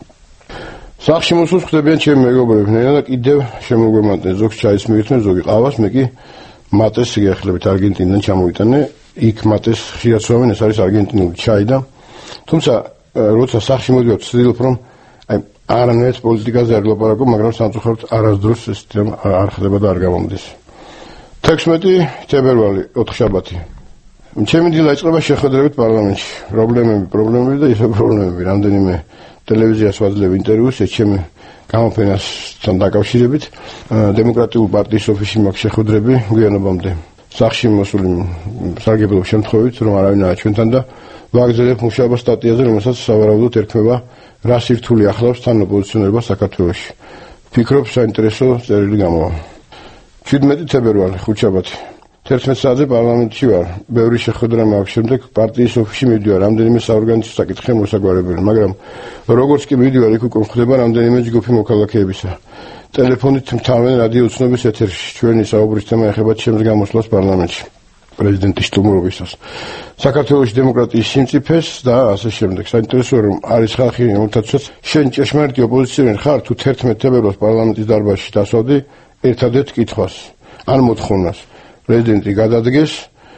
სახში მოსულს ხდებიან ჩემი მეგობრები, და კიდევ შემოგვემატნენ, ზოგს ჩაის მიირთმენ, ზოგი ყავას, მე კი მატეს სიახლებით არგენტინიდან ჩამოვიტანე, იქ მატეს ხშირად სვამენ, ეს არის არგენტინული ჩაი და თუმცა როცა სახში მოდივარ, ვცდილობ რომ აი არანაირ პოლიტიკაზე არ ვლაპარაკო, მაგრამ სამწუხაროდ არასდროს ეს არ ხდება და არ გამომდის. თექვსმეტი თებერვალი, ოთხშაბათი. ჩემი დილა იწყება შეხვედრებით პარლამენტში. პრობლემები, პრობლემები და ისე პრობლემები, რამდენიმე ტელევიზიას ვაძლევ ინტერვიუს ჩემი გამოფენასთან დაკავშირებით. დემოკრატიული პარტიის ოფისში მაქვს შეხვედრები გვიანობამდე. სახში მოსული სარგებლობ შემთხვევით, რომ არავინ არა ჩვენთან და ვაგრძელებ მუშაობა სტატიაზე, რომელსაც სავარაუდოდ ერქმება რა სირთულე ახლავს თან ოპოზიციონერებას საქართველოში. ფიქრობ, საინტერესო წერილი გამოვა. შვიდმეტი თებერვალი, ხუთშაბათი. თერთმეტ საათზე პარლამენტში ვარ. ბევრი შეხვედრა მაქვს, შემდეგ პარტიის ოფისში მივდივარ, რამდენიმე საორგანიზაციო საკითხია მოსაგვარებელი, მაგრამ როგორც კი მივდივარ, იქ უკვე ხდება რამდენიმე ჯგუფი მოქალაქეებისა. ტელეფონით მთავრენ რადიო უცნობის ეთერში. ჩვენი საუბრის თემა ეხება ჩემს გამოსვლას პარლამენტში. პრეზიდენტის სტუმრობისას. საქართველოს დემოკრატიის სიმწიფეს და ასე შემდეგ. საინტერესოა რომ არის ხალხი, რომელთაც შენ ჭეშმარიტი ოპოზიციონერი ხარ, თუ თერთმეტ თებერვალს პარლამენტის დარბაზში დასვავდი ერთადერთ კითხვას, ან მოთხოვნას. პრეზიდენტი გადადგეს,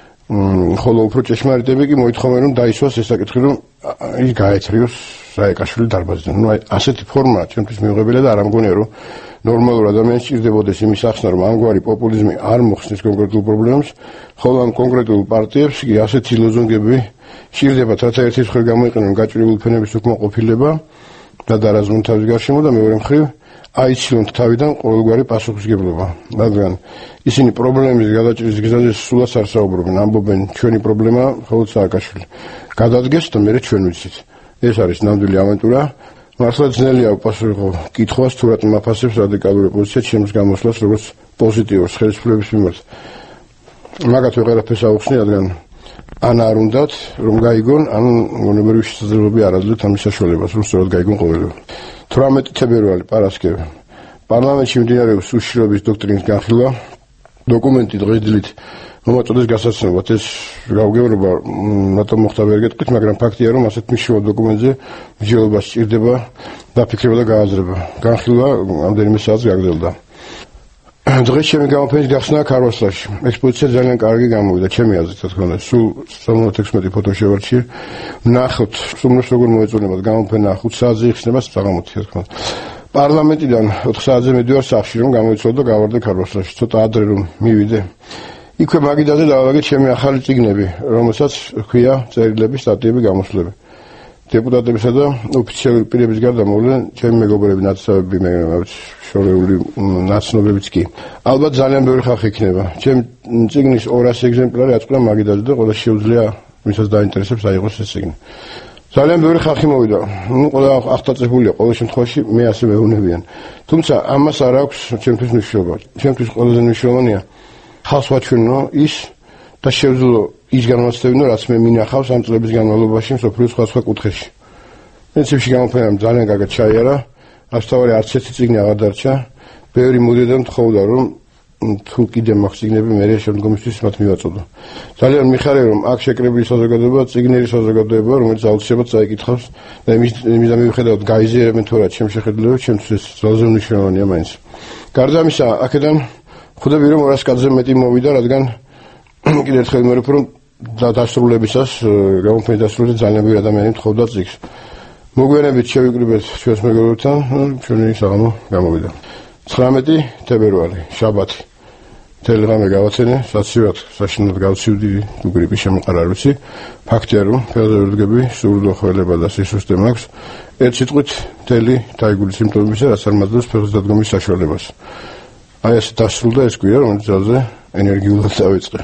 ხოლო უფრო ჭეშმარიტები კი მოითხოვენ რომ დაისვას ეს საკითხი, რომ ის გაეცრიოს საეკაშვილი დარბაზიდან. ნუ აი ასეთი ფორმა ჩემთვის მიუღებელია და არ ამგონია რომ ნორმალურ ადამიანს ჭირდებოდეს იმის ახსნა, რომ ამგვარი პოპულიზმი არ მოხსნის კონკრეტულ პრობლემებს, ხოლო ამ კონკრეტულ პარტიებს კი ასეთი ლოზუნგები ჭირდებათ, რათა ერთი მხრივ გამოიყენონ გაჭირებული ფენების უკმაყოფილება და დარაზმონ თავის გარშემო და მეორე მხრივ აიცილონ თავიდან ყოველგვარი პასუხისგებლობა. რადგან ისინი პრობლემის გადაჭრის გზაზე სულაც არ საუბრობენ, ამბობენ ჩვენი პრობლემა მხოლოდ სააკაშვილი. გადადგეს და მე ჩვენ ვიცით. ეს არის ნამდვილი ავანტურა. მართლა ძნელია უპასუხო კითხვას თუ რატომ აფასებს რადიკალური პოზიცია ჩემს გამოსვლას როგორც პოზიტიურს ხელისუფლების მიმართ. მაგათ ვეღარაფერს აუხსნი, რადგან ან არ უნდათ რომ გაიგონ, ან გონებრივი შესაძლებლობები არ აძლევთ ამის საშუალებას, რომ სწორად გაიგონ ყოველივე. თვრამეტი თებერვალი პარასკევი. პარლამენტში მიმდინარეობს უშიშროების დოქტრინის განხილვა. დოკუმენტი დღესდღეობით მომაწოდეს გასაცნობად. ეს გავგებრობა რატომ მოხდა ვერ გეტყვით, მაგრამ ფაქტია რომ ასეთ მნიშვნელოვან დოკუმენტზე მსჯელობა სჭირდება დაფიქრება და გააზრება. განხილვა ამდენიმე საათს გაგრძელდა. დღეს ჩემი გამოფენის გახსნა ქარვასლაში. ექსპოზიცია ძალიან კარგი გამოვიდა, ჩემი აზრით, რა თქმა უნდა. სულ სამოცდაექვსი ფოტო შევარჩიე. ნახოთ, სულ როგორ მოეწონებათ გამოფენა ხუთ საათზე იხსნება საღამოთი, რა თქმა უნდა. პარლამენტიდან ოთხ საათზე მივდივარ სახლში, რომ გამოვიცვალო და გავარდე ქარვასლაში. ცოტა ადრე რომ მივიდე. იქვე მაგიდაზე დავაგეთ ჩემი ახალი წიგნები, რომელსაც ჰქვია წერილები, სტატიები, გამოსვლები. დეპუტატებისა და ოფიციალური პირების გარდა მოვლენ ჩემი მეგობრები, ნაცნობები, მაგრამ შორეული ნაცნობებიც კი. ალბათ ძალიან ბევრი ხალხი იქნება. ჩემი წიგნის ორასი ეგზემპლარი აწყდა მაგიდაზე და ყველა შეუძლია ვისაც დაინტერესებს აიღოს ეს წიგნი. ძალიან ბევრი ხალხი მოვიდა. ნუ ყველა აღტაცებულია, ყოველ შემთხვევაში მე ასე მეუბნებიან. თუმცა ამას არ აქვს ჩემთვის მნიშვნელობა. ჩემთვის ყველაზე მნიშვნელოვანია ხალხს ვაჩვენო ის და შევძლო ის განმაცდევინო, რაც მე მინახავს ამ წლების განმავლობაში მსოფლიოს სხვადასხვა კუთხეში. პრინციპში გამოფენამ ძალიან კარგად ჩაიარა, ასთავარი არც ერთი წიგნი აღარ დარჩა. ბევრი მოდიდა და მთხოვდა, რომ თუ კიდე მაქვს წიგნები, მე შემდგომისთვის მათ მივაწოდო. ძალიან მიხარია, რომ აქ შეკრებილი საზოგადოება, წიგნერი საზოგადოება, რომელიც აუცილებლად წაიკითხავს და იმის მიუხედავად გაიზიარებენ თუ რა ჩემ შეხედულებებს, ჩემთვის ძალზე მნიშვნელოვანია მაინც. გარდა ამისა, აქედან ხვდები, რომ ორას კაცზე მეტი მოვიდა, რადგან კიდევ ერთხელ მერე რომ დასრულებისას, გამოფენის დასრულებისას ძალიან ბევრი ადამიანი მთხოვდა წიგნს. მოგვიანებით შევიკრიბეთ ჩვენს მეგობრებთან, ჩვენი საღამო გამოვიდა. ცხრამეტი თებერვალი, შაბათი. თელეგრამზე გავაცენე, საცივად, საშინლად გავცივდი, თუ გრიპი შემოყარა არ ვიცი. ფაქტია, რომ ფერდერგები, სურდოხელება და სისუსტე მაქვს. ერთ სიტყვით, მთელი თაიგული სიმპტომებისა, რაც არ მაძლევს ფეხის დადგომის საშუალებას. აი ეს დასრულდა ეს კვირა, რომელიც ძალზე ენერგიულად დავიწყე.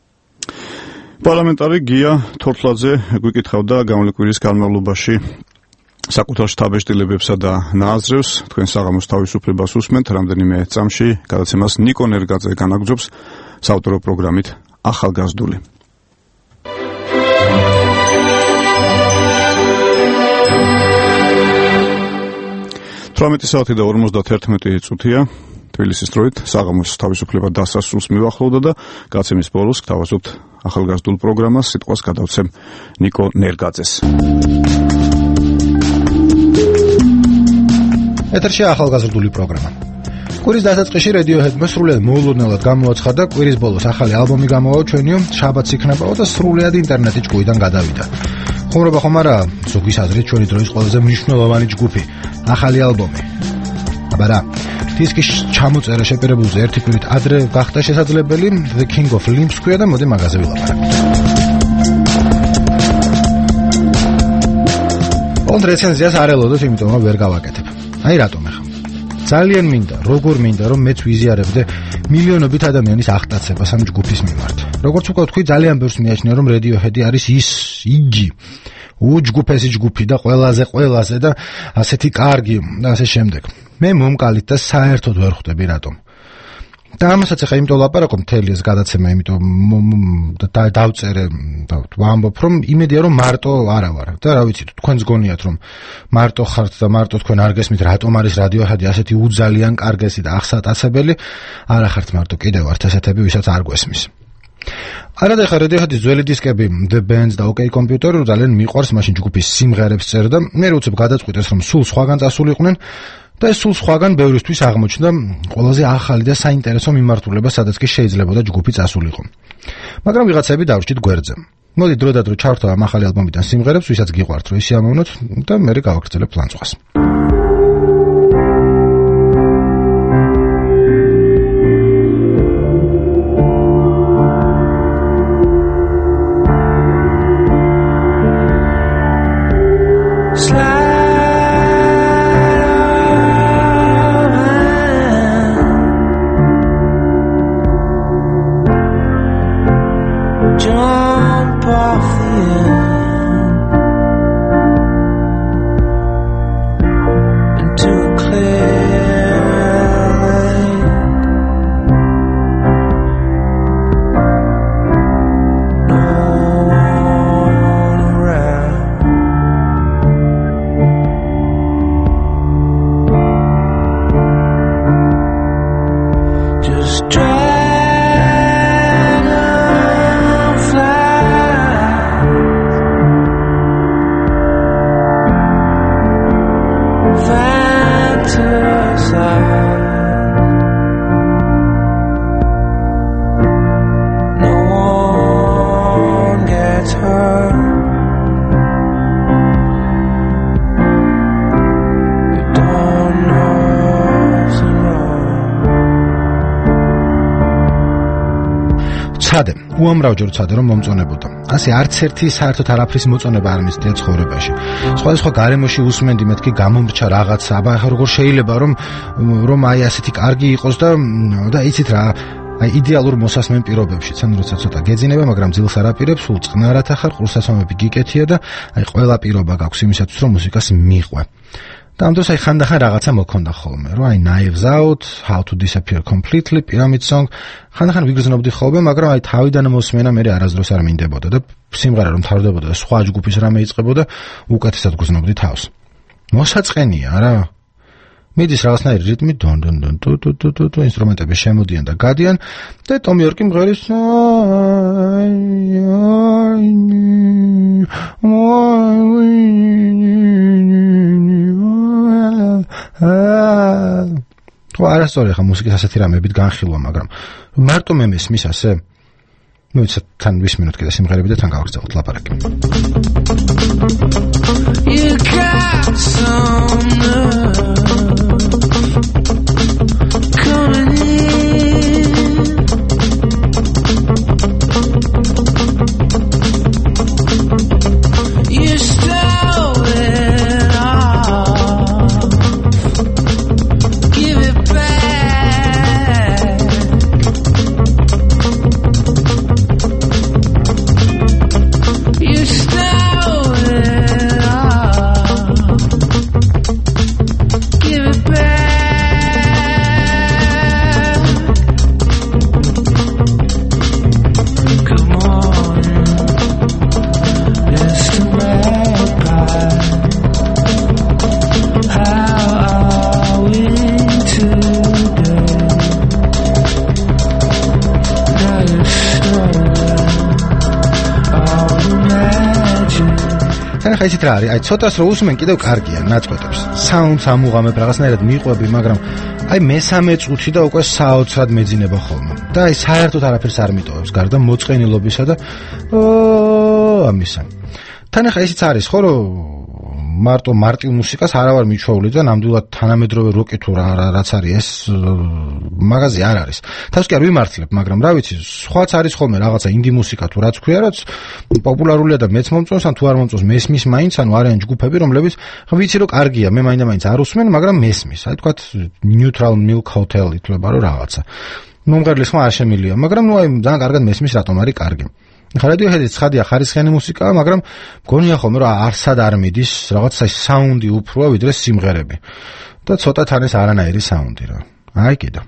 პარლამენტარი გია თორთლაძე გვიკითხავდა გამოვიდა კვირის განმავლობაში საკუთარ შთაბეჭდილებებსა და ნააზრევს. თქვენ საღამოს თავისუფლებას უსმენთ, რამდენიმე წამში გადაცემას ნიკო ნერგაძე განაგრძობს საავტორო პროგრამით ახალგაზრდული. თვრამეტი საათი და ორმოცდაერთი წუთია. თბილისის დროით საღამოს თავისუფლება დასასრულს მივახლოვდა და გაცემის ბოლოს გთავაზობთ ახალგაზრდულ პროგრამას, სიტყვას გადავცემ ნიკო ნერგაძეს.
ეთერში ახალგაზრდული პროგრამა. კვირის დასაწყისში Radiohead-მა სრულად მოულოდნელად გამოაცხადა, კვირის ბოლოს ახალი ალბომი გამოვაო ჩვენიო, შაბათს იქნებაო და სრულად ინტერნეტი ჭკუიდან გადავიდა. ხუმრობა ხომ არა, ზოგის აზრით ჩვენი დროის ყველაზე მნიშვნელოვანი ჯგუფი, ახალი ალბომი. აბარა, დისკის ჩამოწერა შეპირებულზე ერთი კვირით ადრე გახდა შესაძლებელი, The King of Limbs ქვია და მოდი მაგაზე ვილაპარაკოთ. ოღონდ რეცენზიას არ ელოდოთ, იმიტომ რომ ვერ გავაკეთებ. აი რატომ ახლა? ძალიან მინდა, როგორ მინდა, რომ მეც ვიზიარებდე მილიონობით ადამიანის აღტაცებას ამ ჯგუფის მიმართ. როგორც უკვე ვთქვი, ძალიან ბევრს მიაჩნია, რომ Radiohead არის ის იგი უჯგუფესი ჯგუფი და ყველაზე ყველაზე და ასეთი კარგი და ასე შემდეგ. მე მომკალით და საერთოდ ვერ ხვდები რატომ. და ამასაც ახლა იმიტომ ლაპარაკობ მთელი ეს გადაცემა, იმიტომ დავწერე და ვამბობ, რომ იმედია, რომ მარტო არა ვარ. და რა ვიცი, თქვენს გონიათ, რომ მარტო ხართ და მარტო თქვენ არ გესმით, რატომ არის Radiohead ასეთი უძალიან კარგესი და აღსატაცებელი, არა ხართ მარტო, კიდევ ვართ ასეთები, ვისაც არ გვესმის. არადა ხა Radiohead-ის ძველი დისკები The Bands და OK Computer ძალიან მიყვარს, მაშინ ჯგუფის სიმღერებს წერდა. მე როცა გადაწყვიტეს, რომ სულ სხვაგან წასულიყვნენ და ეს სულ სხვაგან ბევრისთვის აღმოჩნდა ყველაზე ახალი და საინტერესო მიმართულება, სადაც კი შეიძლებოდა ჯგუფი წასულიყო. მაგრამ ვიღაცები დავრჩით გვერდზე. მოდი დრო და დრო ჩავრთო ამ ახალი ალბომიდან სიმღერებს, ვისაც გიყვართ, რომ ისიამოვნოთ და მე გავაგრძელებ ფლანწვას.
Slide jump off the end into a clear lake. No one around. Just
ცადე, უამრავჯერ ცადე რომ მომწონებოდა. ასე არც ერთი საერთოდ არაფრის მოწონება არ მისდია ცხოვრებაში. სხვადასხვა გარემოში უსმენდი მეთქი გამომრჩა რაღაცა, აბა როგორ შეიძლება რომ რომ აი ასეთი კარგი იყოს და და იცით რა, აი იდეალურ მოსასმენ პირობებში, თან როცა ცოტა გეძინება, მაგრამ ძილს არ აპირებს, სულ წყნარად ახარ, ყურსასამები გიკეთია და აი ყველა პირობა გაქვს იმისათვის რომ მუსიკას მიყვე. და ამ დროს აი ხანდახან რაღაცა მოქონდა ხოლმე, რომ აი Knives Out, How to Disappear Completely, Pyramid Song, ხანდახან ვიგრძნობდი ხოლმე, მაგრამ აი თავიდან მოსმენა მე არასდროს არ მინდებოდა და სიმღერა რომ თავდებოდა და სხვა ჯგუფის რამე იწყებოდა, უკეთესად გრძნობდი თავს. მოსაწყენია, არა? მიდის რაღაცნაირი რიტმი, დონ დონ დონ ტუ ტუ ტუ ტუ ტუ ინსტრუმენტები შემოდიან და გადიან და ტომ იორკი მღერის ხო არასწორი ხა მუსიკის ასეთი რამებით განხილვა, მაგრამ მარტო მე მესმის ასე? ну იცით თან ვის მინუტ კიდე სიმღერები და თან გავაგრძელებთ ლაპარაკი. You got some coming in. You stole it off. Give it back. You stole it off. Give it back. Come on, Mister Magpie. How are we today? Now you're stolen all the magic. თან ხა ისეთ რა არის, აი ცოტას რო უსმენ კიდევ კარგია ნაწყვეტებს. საუნდს ამუღამებ რაღაცნაირად მიყვები, მაგრამ აი მესამე წუთი და უკვე საოცრად მეძინება ხოლმე. და აი საერთოდ არაფერს არ მიტოვებს გარდა მოწყენილობისა და ამისა. თან ხა ისიც არის ხო რომ მარტო მარტივ მუსიკას არა ვარ მიჩვეული და ნამდვილად თანამედროვე როკი თუ რაც არის ეს მაღაზია არ არის. თავს კი არ ვიმართლებ, მაგრამ რა ვიცი, სხვაც არის ხოლმე რაღაცა ინდი მუსიკა თუ რაც ქვია, რაც პოპულარულია და მეც მომწონს, ან თუ არ მომწონს, მესმის მაინც, ანუ არიან ჯგუფები, რომლებიც ვიცი რომ კარგია, მე მაინდა-მაინც არ უსმენ, მაგრამ მესმის. აი თქვათ Neutral Milk Hotel ითვლება რომ რაღაცა. მომღერლის ხმა არ შემილია, მაგრამ ნუ აი ძალიან კარგად მესმის, რატომ არის კარგი. Radiohead-ი ცხადია ხარისხიანი მუსიკაა, მაგრამ გონია ხოლმე რომ არსად არ მიდის რაღაცა საუნდი უფროა ვიდრე სიმღერები. და ცოტა თან ეს არანაირი საუნდი რა. აი კიდე.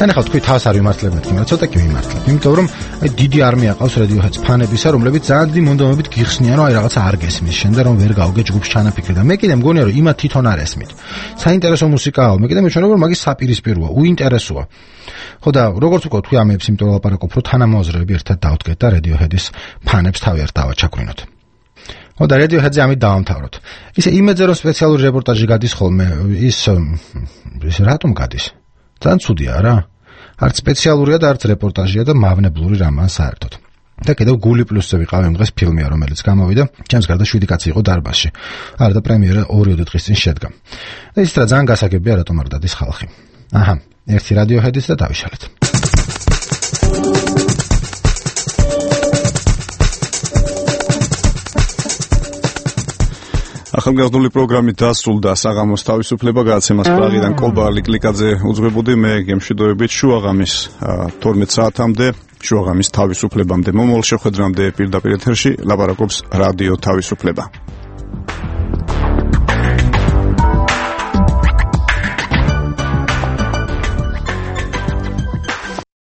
თან ახლა თქვი თავს არ ვიმართლებთ, მაგრამ ცოტა კი ვიმართლებ. იმიტომ რომ აი დიდი არმია ყავს Radiohead-ს ფანებისა, რომლებიც ძალიან დიდი მონდომებით გიხსნიან, რომ აი რაღაცა არ გესმის, შენ და რომ ვერ გავგე ჯგუფს ჩანაფიქრი და მე კიდე მგონია რომ იმათ თვითონ არ ესმით. საინტერესო მუსიკაა, მე კიდე მეჩვენა რომ მაგის საპირისპიროა, უინტერესოა. ხო და როგორც ვთქვი, თქვი ამებს იმიტომ ლაპარაკობ, რომ თანამოაზრეები ერთად დავდგეთ და Radiohead-ის ფანებს თავი არ დავაჩაქვინოთ. ხო და Radiohead-ზე ამით დავამთავროთ. ისე იმედზე რომ სპეციალური რეპორტაჟი გადის ხოლმე, ის ის რატომ გადის? ძალიან ცუდია რა. არც სპეციალურია და არც რეპორტაჟია და მავნებლური რამაა საერთოდ. და კიდევ გული პლუსზე ვიყავ იმ დღეს ფილმია, რომელიც გამოვიდა, ჩემს გარდა შვიდი კაცი იყო დარბაზში. არა და პრემიერა ორი-ორი დღის წინ შედგა. და ის რა ძალიან გასაგებია, რატომ არ დადის ხალხი. აჰა, ერთი Radiohead-ის და დავიშალეთ.
ახალგაზრდული პროგრამით დასრულდა საღამოს თავისუფლება გადაცემას პრაღიდან კობა ლიკლიკაძე უძღვებოდი, მე გემშვიდობებით შუაღამის თორმეტ საათამდე, შუაღამის თავისუფლებამდე, მომავალ შეხვედრამდე პირდაპირ ეთერში ლაპარაკობს რადიო თავისუფლება.